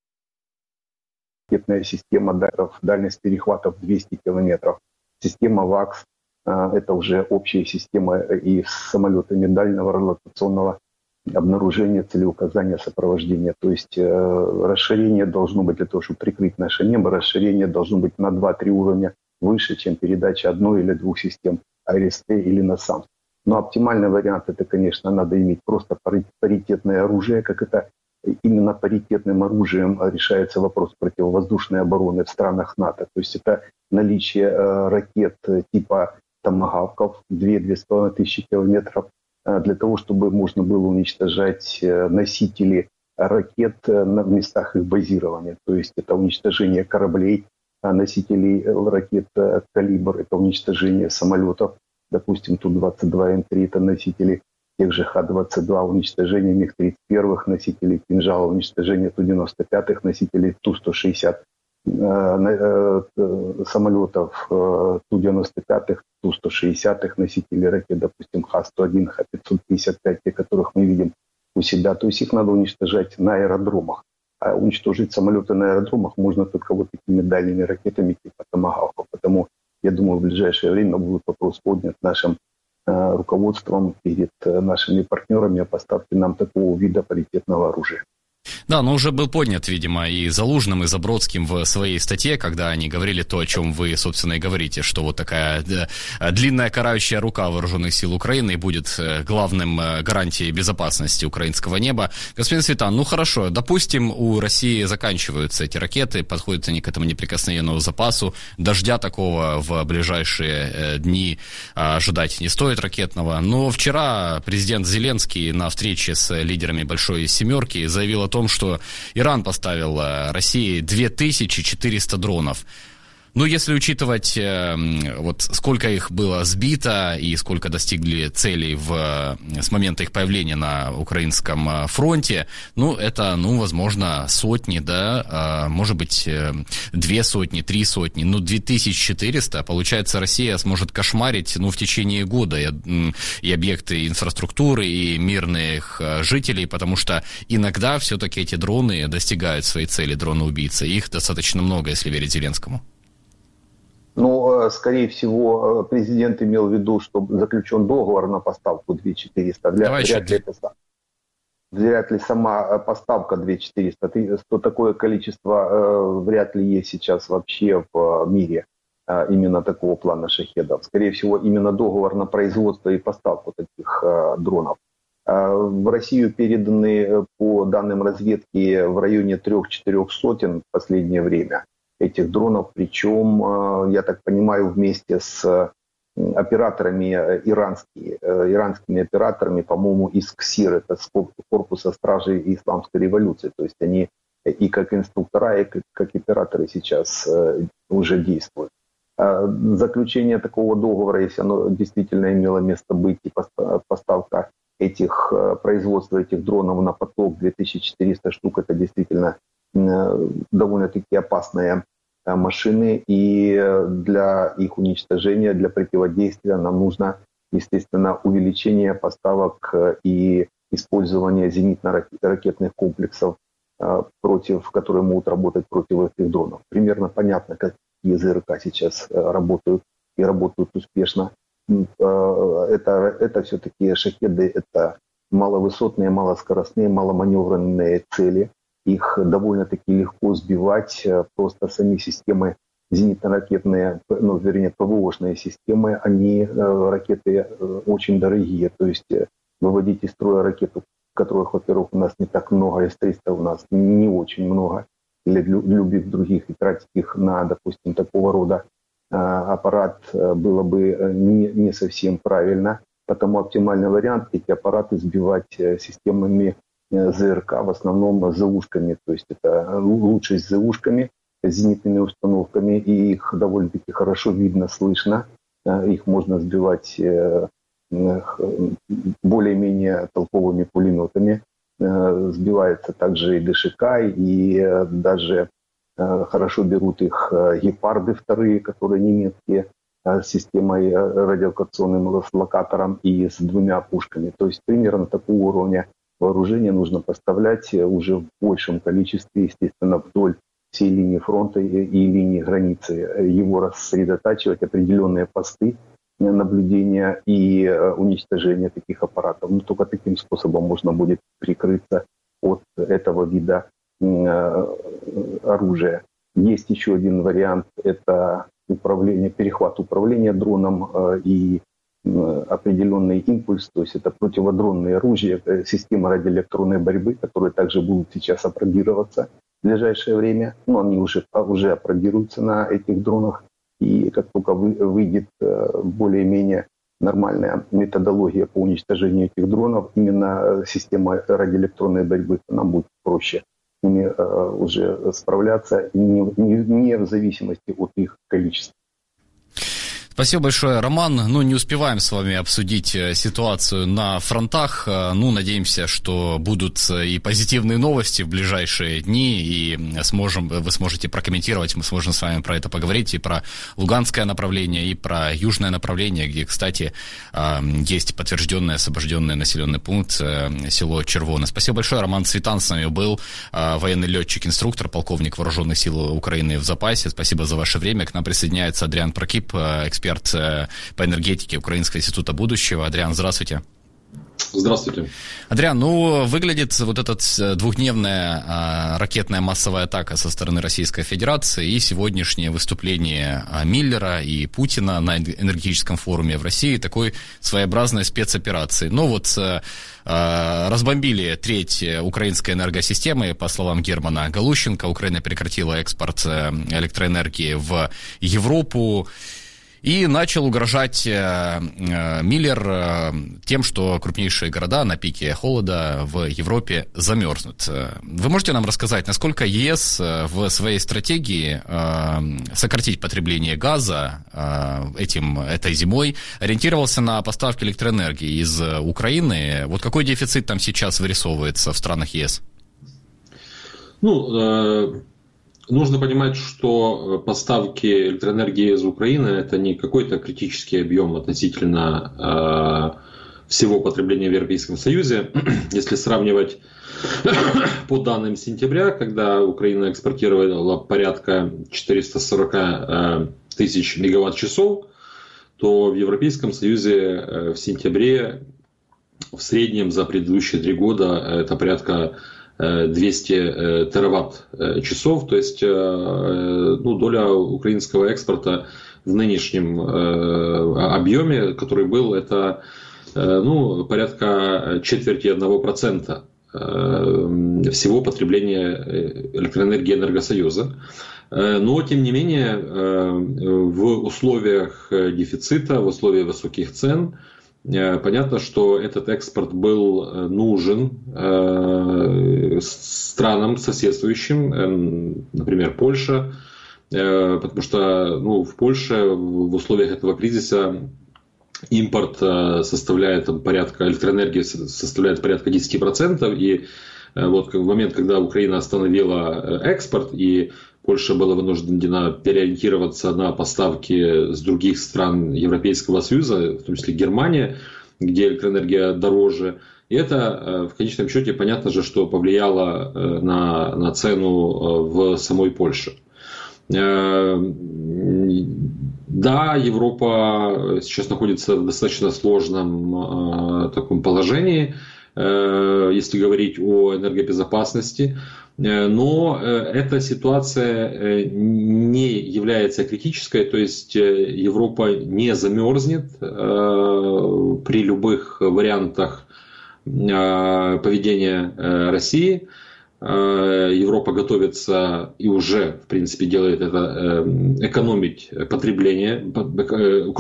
система, дальность перехватов двести километров. Система ВАКС, это уже общая система и с самолетами дальнего ротационного обнаружения, целеуказания, сопровождения. То есть расширение должно быть для того, чтобы прикрыть наше небо, расширение должно быть на два-три уровня выше, чем передача одной или двух систем АРСТ или НАСАМ. Но оптимальный вариант, это, конечно, надо иметь просто паритетное оружие, как это именно паритетным оружием решается вопрос противовоздушной обороны в странах НАТО. То есть это наличие э, ракет типа томагавков две-две с половиной тысячи километров э, для того, чтобы можно было уничтожать э, носители ракет э, на местах их базирования. То есть это уничтожение кораблей, э, носителей ракет э, «Калибр», это уничтожение самолетов. Допустим, Ту двадцать два М три, это носители тех же Х двадцать два, уничтожение Миг тридцать один, носителей «Кинжала», уничтожение Ту девяносто пять, носителей Ту сто шестьдесят, самолетов Ту девяносто пять, Ту сто шестьдесят, носителей ракет, допустим, Х сто один, Х пятьсот пятьдесят пять, те, которых мы видим у себя. То есть их надо уничтожать на аэродромах. А уничтожить самолеты на аэродромах можно только вот такими дальними ракетами типа томагавков. Потому я думаю, в ближайшее время будет вопрос поднят нашим э, руководством перед э, нашими партнерами о поставке нам такого вида паритетного оружия. Да, но уже был поднят, видимо, и Залужным, и Забродским в своей статье, когда они говорили то, о чем вы, собственно, и говорите, что вот такая длинная карающая рука вооруженных сил Украины будет главным гарантией безопасности украинского неба. Господин Светан, ну хорошо, допустим, у России заканчиваются эти ракеты, подходят они к этому неприкосновенному запасу, дождя такого в ближайшие дни ожидать не стоит ракетного, но вчера президент Зеленский на встрече с лидерами Большой Семерки заявил о том, что Иран поставил России две тысячи четыреста дронов. Ну, если учитывать, вот сколько их было сбито и сколько достигли целей в, с момента их появления на украинском фронте, ну, это, ну, возможно, сотни, да, может быть, две сотни, три сотни, ну, две тысячи четыреста, получается, Россия сможет кошмарить, ну, в течение года и, и объекты инфраструктуры, и мирных жителей, потому что иногда все-таки эти дроны достигают своей цели, дроны-убийцы, их достаточно много, если верить Зеленскому. Ну, скорее всего, президент имел в виду, что заключен договор на поставку две тысячи четыреста. Вряд, вряд, ли, это, вряд ли сама поставка две тысячи четыреста. Что такое количество вряд ли есть сейчас вообще в мире именно такого плана шахедов. Скорее всего, именно договор на производство и поставку таких дронов. В Россию переданы, по данным разведки, в районе трех-четырех сотен в последнее время этих дронов, причем, я так понимаю, вместе с операторами иранскими, иранскими операторами, по-моему, из КСИР, это корпуса стражей исламской революции, то есть они и как инструктора, и как, как операторы сейчас уже действуют. Заключение такого договора, если оно действительно имело место быть, и поставка этих, производства этих дронов на поток две тысячи четыреста штук, это действительно довольно-таки опасные машины, и для их уничтожения, для противодействия нам нужно, естественно, увеличение поставок и использование зенитно-ракетных комплексов, против, которые могут работать против этих дронов. Примерно понятно, как ЗРК сейчас работают и работают успешно. Это, это все-таки шахеды, это маловысотные, малоскоростные, маломаневренные цели. Их довольно-таки легко сбивать, просто сами системы зенитно-ракетные, ну, вернее, ПВОшные системы, они, ракеты очень дорогие, то есть выводить из строя ракету, которых, во-первых, у нас не так много, эс триста у нас не очень много, или любых других, и тратить их на, допустим, такого рода аппарат было бы не, не совсем правильно, потому оптимальный вариант эти аппараты сбивать системами ЗРК, в основном ЗУшками, то есть это лучше с ЗУшками, с зенитными установками, и их довольно-таки хорошо видно, слышно, их можно сбивать более-менее толковыми пулеметами, сбивается также и ДШК, и даже хорошо берут их гепарды вторые, которые немецкие, с системой радиолокационным локатором и с двумя пушками. То есть примерно такого уровня вооружения нужно поставлять уже в большем количестве, естественно, вдоль всей линии фронта и линии границы. Его рассредотачивать, определенные посты наблюдения и уничтожения таких аппаратов. Но только таким способом можно будет прикрыться от этого вида оружия. Есть еще один вариант, это управление, перехват управления дроном и определенный импульс, то есть это противодронные оружия, система радиоэлектронной борьбы, которые также будут сейчас апробироваться в ближайшее время. Но они уже, уже апробируются на этих дронах. И как только выйдет более-менее нормальная методология по уничтожению этих дронов, именно система радиоэлектронной борьбы, нам будет проще с ними уже справляться, не, не, не в зависимости от их количества. Спасибо большое, Роман. Ну, не успеваем с вами обсудить ситуацию на фронтах. Ну, надеемся, что будут и позитивные новости в ближайшие дни, и сможем, вы сможете прокомментировать, мы сможем с вами про это поговорить, и про Луганское направление, и про южное направление, где, кстати, есть подтвержденный освобожденный населенный пункт, село Червоне. Спасибо большое. Роман Цветан с нами был, военный летчик, инструктор, полковник Вооруженных сил Украины в запасе. Спасибо за ваше время. К нам присоединяется Адриан Прокип, эксперт эксперт по энергетике Украинского института будущего. Адриан, здравствуйте. Здравствуйте. Адриан, ну, выглядит вот эта двухдневная а, ракетная массовая атака со стороны Российской Федерации и сегодняшнее выступление Миллера и Путина на энергетическом форуме в России такой своеобразной спецоперации. Ну, вот а, разбомбили треть украинской энергосистемы, по словам Германа Галущенко. Украина прекратила экспорт электроэнергии в Европу. И начал угрожать э, э, Миллер э, тем, что крупнейшие города на пике холода в Европе замерзнут. Вы можете нам рассказать, насколько ЕС в своей стратегии э, сократить потребление газа э, этим, этой зимой ориентировался на поставки электроэнергии из Украины? Вот какой дефицит там сейчас вырисовывается в странах ЕС? Ну, э... Нужно понимать, что поставки электроэнергии из Украины – это не какой-то критический объем относительно э, всего потребления в Европейском Союзе. Если сравнивать по данным сентября, когда Украина экспортировала порядка четыреста сорок э, тысяч мегаватт-часов, то в Европейском Союзе э, в сентябре в среднем за предыдущие три года это порядка двести тераватт-часов, то есть ну, доля украинского экспорта в нынешнем объеме, который был, это ну, порядка четверти одного процента всего потребления электроэнергии Энергосоюза. Но, тем не менее, в условиях дефицита, в условиях высоких цен, понятно, что этот экспорт был нужен странам соседствующим, например, Польша, потому что ну, в Польше в условиях этого кризиса импорт составляет порядка, электроэнергии составляет порядка десять процентов, и вот в момент, когда Украина остановила экспорт и Польша была вынуждена переориентироваться на поставки с других стран Европейского Союза, в том числе Германия, где электроэнергия дороже. И это в конечном счете понятно же, что повлияло на, на цену в самой Польше. Да, Европа сейчас находится в достаточно сложном таком положении, если говорить о энергобезопасности. Но эта ситуация не является критической, то есть Европа не замерзнет при любых вариантах поведения России. Европа готовится и уже, в принципе, делает это, экономить потребление,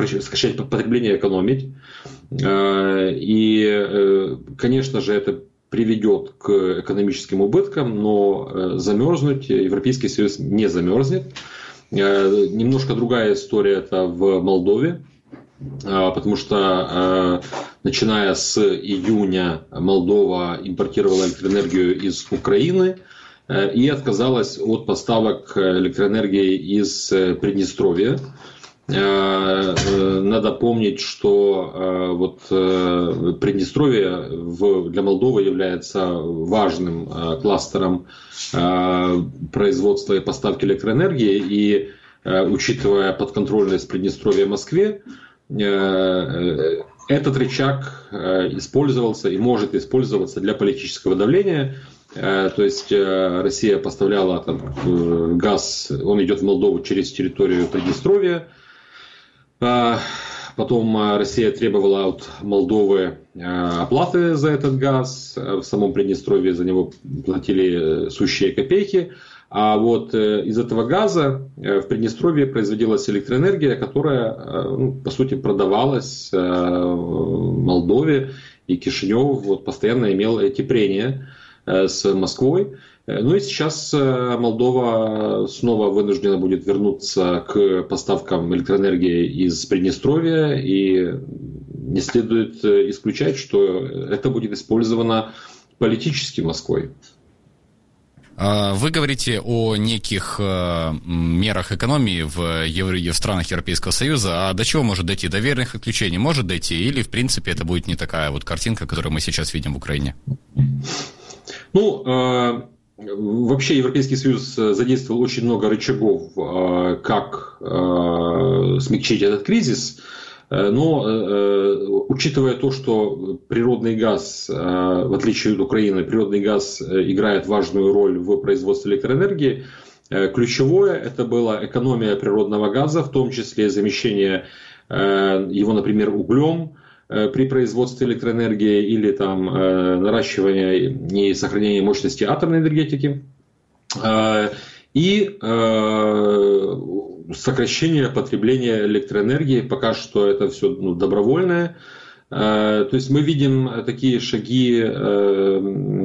сокращать потребление, экономить. И, конечно же, это приведет к экономическим убыткам, но замерзнуть Европейский Союз не замерзнет. Немножко другая история это в Молдове, потому что начиная с июня Молдова импортировала электроэнергию из Украины и отказалась от поставок электроэнергии из Приднестровья. Надо помнить, что вот Приднестровье для Молдовы является важным кластером производства и поставки электроэнергии, и учитывая подконтрольность Приднестровья Москве, этот рычаг использовался и может использоваться для политического давления. То есть Россия поставляла там, газ, он идет в Молдову через территорию Приднестровья. Потом Россия требовала от Молдовы оплаты за этот газ. В самом Приднестровье за него платили сущие копейки. А вот из этого газа в Приднестровье производилась электроэнергия, которая, ну, по сути, продавалась Молдове. И Кишинев вот постоянно имел эти прения с Москвой. Ну и сейчас Молдова снова вынуждена будет вернуться к поставкам электроэнергии из Приднестровья, и не следует исключать, что это будет использовано политически Москвой. Вы говорите о неких мерах экономии в, евро... в странах Европейского Союза, а до чего может дойти? До верных отключений может дойти, или в принципе это будет не такая вот картинка, которую мы сейчас видим в Украине? Ну, вообще Европейский Союз задействовал очень много рычагов, как смягчить этот кризис, но учитывая то, что природный газ, в отличие от Украины, природный газ играет важную роль в производстве электроэнергии, ключевое это была экономия природного газа, в том числе замещение его, например, углем при производстве электроэнергии или там э, наращивание и сохранение мощности атомной энергетики э, и э, сокращение потребления электроэнергии. Пока что это все ну, добровольное. Э, то есть мы видим такие шаги, э,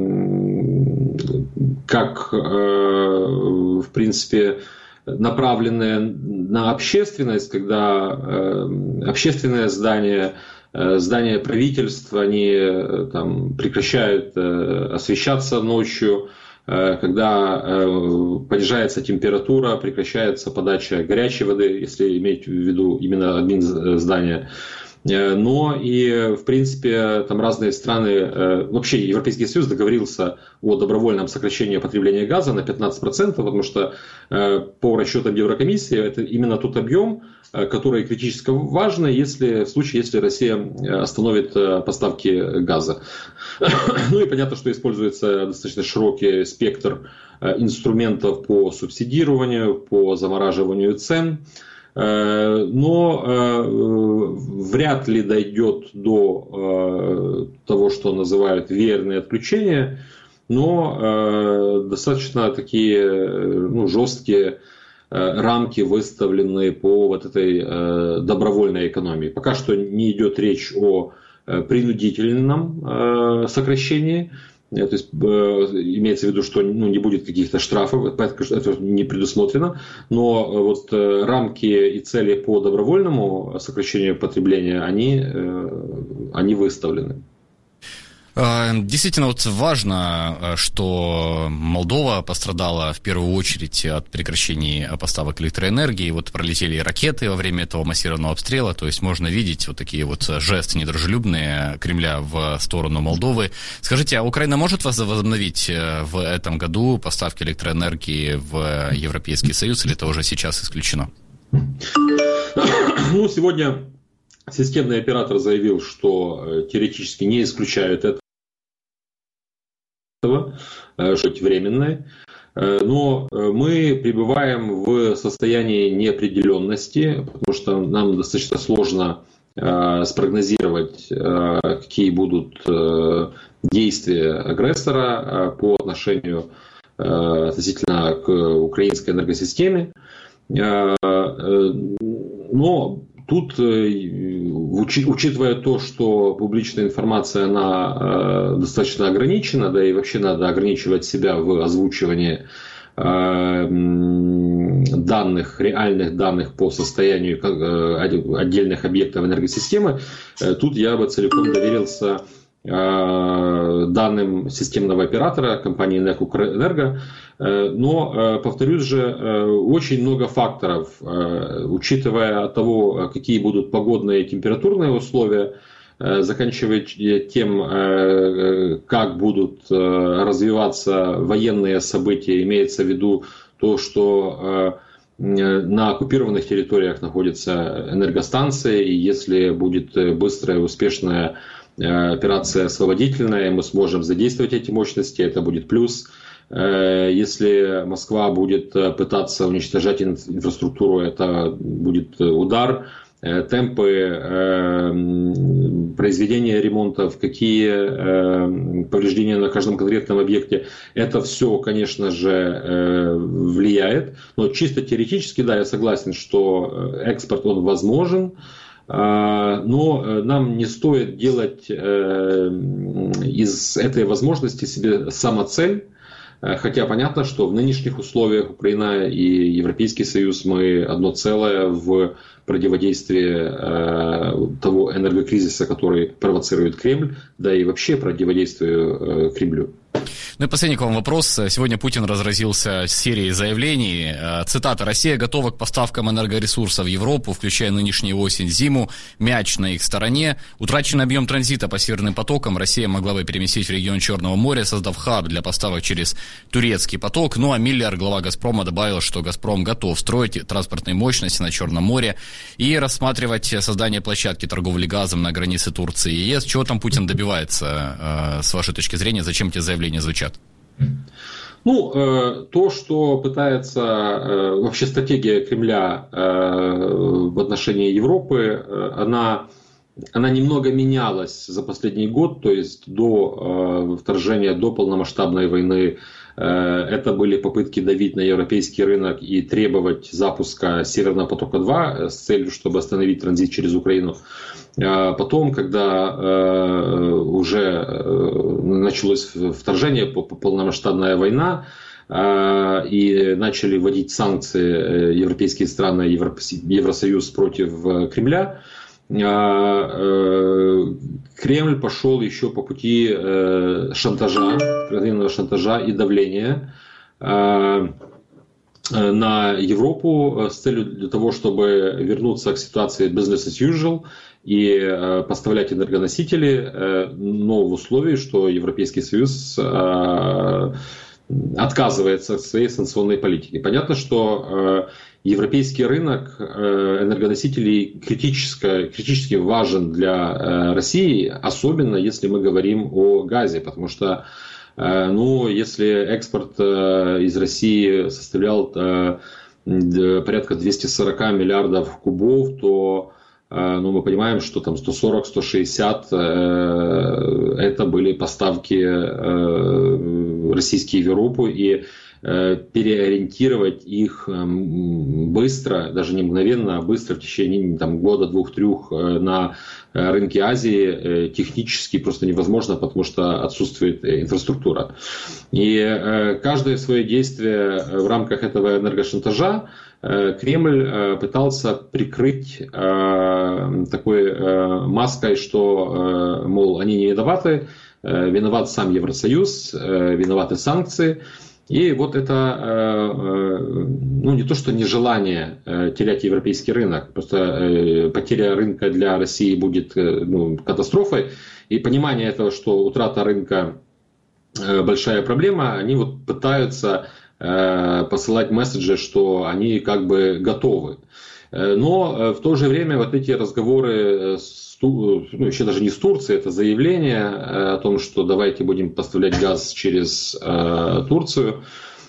как э, в принципе направленные на общественность, когда э, общественное здание здания правительства, они там, прекращают освещаться ночью, когда понижается температура, прекращается подача горячей воды, если иметь в виду именно админ здания. Но и, в принципе, там разные страны, вообще Европейский Союз договорился о добровольном сокращении потребления газа на пятнадцать процентов, потому что по расчетам Еврокомиссии это именно тот объем, который критически важен, если, в случае, если Россия остановит поставки газа. Ну и понятно, что используется достаточно широкий спектр инструментов по субсидированию, по замораживанию цен. Но э, вряд ли дойдет до э, того, что называют веерные отключения, но э, достаточно такие ну, жесткие э, рамки выставлены по вот этой э, добровольной экономии. Пока что не идет речь о э, принудительном э, сокращении. То есть э, имеется в виду, что ну, не будет каких-то штрафов, это не предусмотрено, но вот э, рамки и цели по добровольному сокращению потребления, они, э, они выставлены. Действительно, вот важно, что Молдова пострадала в первую очередь от прекращения поставок электроэнергии. Вот пролетели ракеты во время этого массированного обстрела. То есть можно видеть вот такие вот жесты недружелюбные Кремля в сторону Молдовы. Скажите, а Украина может возобновить в этом году поставки электроэнергии в Европейский Союз, или это уже сейчас исключено? Ну, сегодня системный оператор заявил, что теоретически не исключают этого, что это временное. Но мы пребываем в состоянии неопределенности, потому что нам достаточно сложно спрогнозировать, какие будут действия агрессора по отношению относительно к украинской энергосистеме. Но тут учитывая то, что публичная информация, она достаточно ограничена, да и вообще надо ограничивать себя в озвучивании данных, реальных данных по состоянию отдельных объектов энергосистемы, тут я бы целиком доверился данным системного оператора компании НЭК «Укрэнерго». Но, повторюсь же, очень много факторов, учитывая от того, какие будут погодные и температурные условия, заканчивая тем, как будут развиваться военные события, имеется в виду то, что на оккупированных территориях находятся энергостанции, и если будет быстрая и успешная операция освободительная, мы сможем задействовать эти мощности, это будет плюс. Если Москва будет пытаться уничтожать инфраструктуру, это будет удар. Темпы произведения ремонтов, какие повреждения на каждом конкретном объекте, это все, конечно же, влияет. Но чисто теоретически, да, я согласен, что экспорт, он возможен. Но нам не стоит делать из этой возможности себе самоцель, хотя понятно, что в нынешних условиях Украина и Европейский Союз, мы одно целое в противодействии того энергокризиса, который провоцирует Кремль, да и вообще противодействию Кремлю. Ну и последний к вам вопрос. Сегодня Путин разразился серией заявлений. Цитата: «Россия готова к поставкам энергоресурсов в Европу, включая нынешнюю осень-зиму. Мяч на их стороне. Утраченный объем транзита по северным потокам Россия могла бы переместить в регион Черного моря, создав хаб для поставок через турецкий поток». Ну а Миллер, глава «Газпрома», добавил, что «Газпром» готов строить транспортные мощности на Черном море и рассматривать создание площадки торговли газом на границе Турции и ЕС. Чего там Путин добивается, с вашей точки зрения? Зачем эти заявления звучат? Ну, э, то, что пытается э, вообще стратегия Кремля э, в отношении Европы, э, она, она немного менялась за последний год, то есть до э, вторжения, до полномасштабной войны. Э, это были попытки давить на европейский рынок и требовать запуска Северного потока-два с целью, чтобы остановить транзит через Украину. Потом, когда э, уже э, началось вторжение, полномасштабная война, э, и начали вводить санкции европейские страны, Евросоюз против Кремля, э, э, Кремль пошел еще по пути э, шантажа, откровенного шантажа и давления э, на Европу с целью для того, чтобы вернуться к ситуации business as usual и э, поставлять энергоносители, э, но в условии, что Европейский Союз э, отказывается от своей санкционной политики. Понятно, что э, европейский рынок э, энергоносителей критически, критически важен для э, России, особенно если мы говорим о газе, потому что э, ну, если экспорт э, из России составлял э, порядка двести сорок миллиардов кубов, то ну, мы понимаем, что там сто сорок - сто шестьдесят э, это были поставки э, российские в Европу, и э, переориентировать их э, быстро, даже не мгновенно, а быстро в течение там, года-двух-трех э, на рынке Азии э, технически просто невозможно, потому что отсутствует инфраструктура. И э, каждое свое действие в рамках этого энергошантажа Кремль пытался прикрыть такой маской, что, мол, они не виноваты, виноват сам Евросоюз, виноваты санкции. И вот это, ну, не то что нежелание терять европейский рынок, просто потеря рынка для России будет, ну, катастрофой. И понимание этого, что утрата рынка большая проблема, они вот пытаются посылать месседжи, что они как бы готовы. Но в то же время вот эти разговоры, с, ну, еще даже не с Турцией, это заявление о том, что давайте будем поставлять газ через э, Турцию.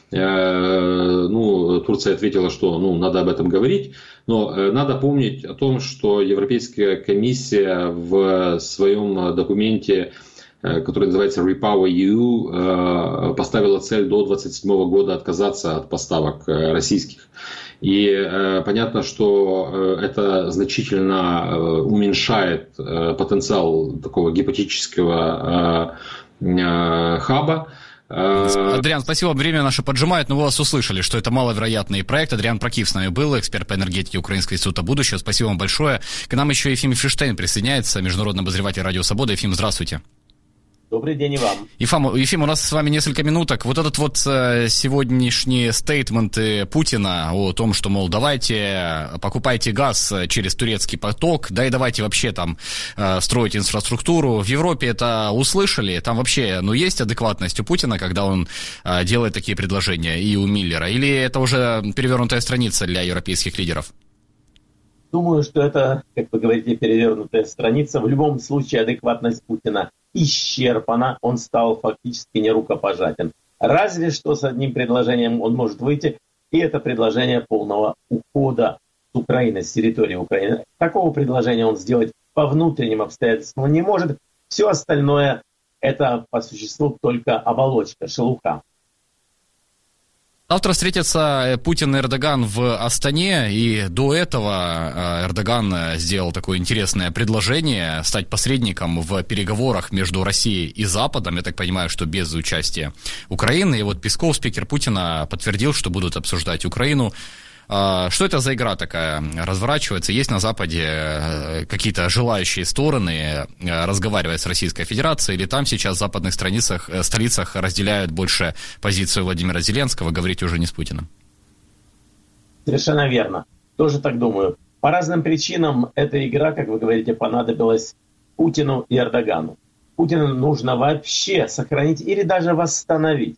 Э, ну, Турция ответила, что ну, надо об этом говорить. Но э, надо помнить о том, что Европейская комиссия в своем документе, который называется Repower и ю, поставила цель до две тысячи двадцать седьмого года отказаться от поставок российских. И э, понятно, что э, это значительно э, уменьшает э, потенциал такого гипотетического э, э, хаба. Адриан, спасибо. Время наше поджимает, но вы вас услышали, что это маловероятный проект. Адриан Прокиф с нами был, эксперт по энергетике Украинского института будущего. Спасибо вам большое. К нам еще Ефим Фиштейн присоединяется, международный обозреватель Радио Свобода. Ефим, здравствуйте. Добрый день и вам. Ефим, Ефим, у нас с вами несколько минуток. Вот этот вот э, сегодняшние стейтменты Путина о том, что, мол, давайте покупайте газ через турецкий поток, да и давайте вообще там э, строить инфраструктуру. В Европе это услышали, там вообще, ну, есть адекватность у Путина, когда он э, делает такие предложения, и у Миллера, или это уже перевернутая страница для европейских лидеров? Думаю, что это, как вы говорите, перевернутая страница. В любом случае адекватность Путина исчерпана, он стал фактически нерукопожатен. Разве что с одним предложением он может выйти, и это предложение полного ухода с Украины, с территории Украины. Такого предложения он сделать по внутренним обстоятельствам не может. Все остальное это по существу только оболочка, шелуха. Завтра встретятся Путин и Эрдоган в Астане, и до этого Эрдоган сделал такое интересное предложение стать посредником в переговорах между Россией и Западом, я так понимаю, что без участия Украины. И вот Песков, спикер Путина, подтвердил, что будут обсуждать Украину. Что это за игра такая разворачивается? Есть на Западе какие-то желающие стороны разговаривать с Российской Федерацией, или там сейчас в западных страницах, столицах разделяют больше позицию Владимира Зеленского, говорить уже не с Путиным? Совершенно верно. Тоже так думаю. По разным причинам эта игра, как вы говорите, понадобилась Путину и Эрдогану. Путину нужно вообще сохранить или даже восстановить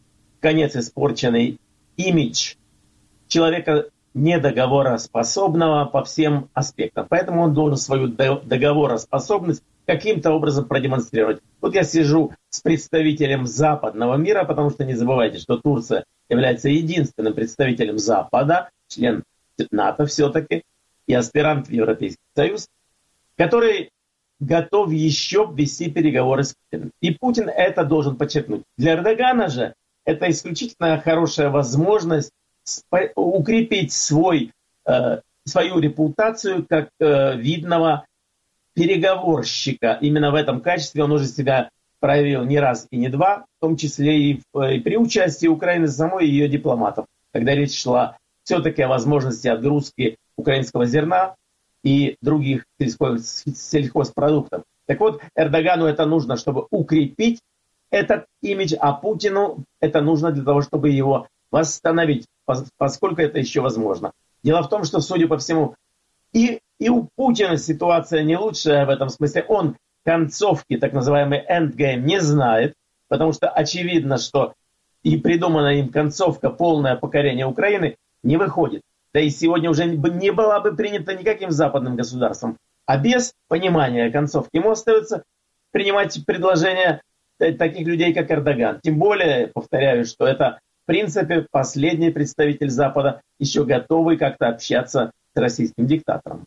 конец испорченный имидж человека недоговороспособного по всем аспектам. Поэтому он должен свою договороспособность каким-то образом продемонстрировать. Вот я сижу с представителем западного мира, потому что не забывайте, что Турция является единственным представителем Запада, член НАТО все-таки, и аспирант в Европейский Союз, который готов еще вести переговоры с Путиным. И Путин это должен подчеркнуть. Для Эрдогана же это исключительно хорошая возможность укрепить свой, э, свою репутацию как э, видного переговорщика. Именно в этом качестве он уже себя проявил не раз и не два, в том числе и, в, и при участии Украины самой и ее дипломатов, когда речь шла все-таки о возможности отгрузки украинского зерна и других сельхозпродуктов. Так вот, Эрдогану это нужно, чтобы укрепить этот имидж, а Путину это нужно для того, чтобы его восстановить, поскольку это еще возможно. Дело в том, что, судя по всему, и, и у Путина ситуация не лучшая в этом смысле. Он концовки, так называемый endgame, не знает, потому что очевидно, что и придуманная им концовка, полное покорение Украины, не выходит. Да и сегодня уже не была бы принята никаким западным государством. А без понимания концовки ему остается принимать предложения таких людей, как Эрдоган. Тем более, повторяю, что это в принципе последний представитель Запада, еще готовый как-то общаться с российским диктатором.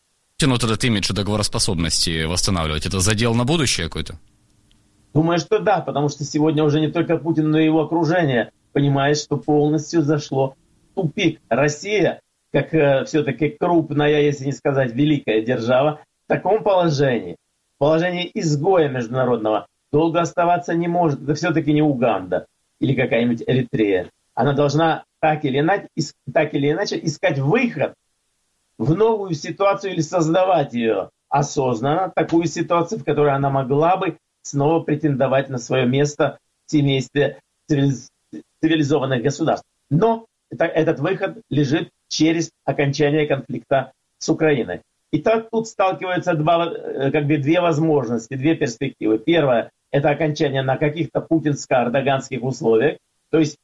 Вот этот имидж договороспособности восстанавливать, это задел на будущее какой-то? Думаю, что да, потому что сегодня уже не только Путин, но и его окружение понимает, что полностью зашло в тупик. Россия, как э, все-таки крупная, если не сказать великая держава, в таком положении, в положении изгоя международного, долго оставаться не может. Это все-таки не Уганда или какая-нибудь Эритрея. Она должна так или иначе, так или иначе искать выход в новую ситуацию или создавать ее осознанно, такую ситуацию, в которой она могла бы снова претендовать на свое место в семействе цивилизованных государств. Но это, этот выход лежит через окончание конфликта с Украиной. Итак, тут сталкиваются два, как бы две возможности, две перспективы. Первая – это окончание на каких-то путинско-эрдоганских условиях, то есть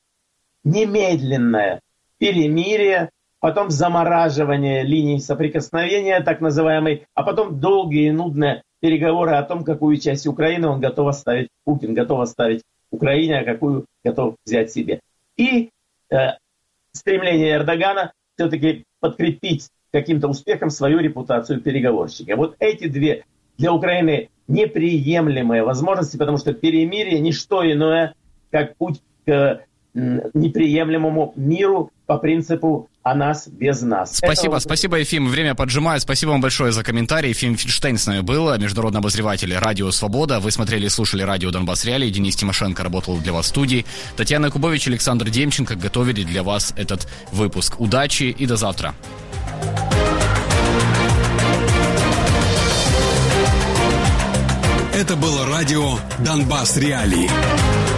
немедленное перемирие, потом замораживание линий соприкосновения, так называемой, а потом долгие и нудные переговоры о том, какую часть Украины он готов оставить, Путин готов оставить Украине, а какую готов взять себе. И э, стремление Эрдогана все-таки подкрепить каким-то успехом свою репутацию переговорщика. Вот эти две для Украины неприемлемые возможности, потому что перемирие не что иное, как путь к неприемлемому миру по принципу а нас без нас. Спасибо, Это... спасибо, Ефим. Время поджимает. Спасибо вам большое за комментарий. Ефим Финштейн с нами был, международный обозреватель Радио Свобода. Вы смотрели и слушали Радио Донбасс Реалии. Денис Тимошенко работал для вас в студии. Татьяна Якубович, Александр Демченко готовили для вас этот выпуск. Удачи и до завтра. Это было радио «Донбасс Реалии».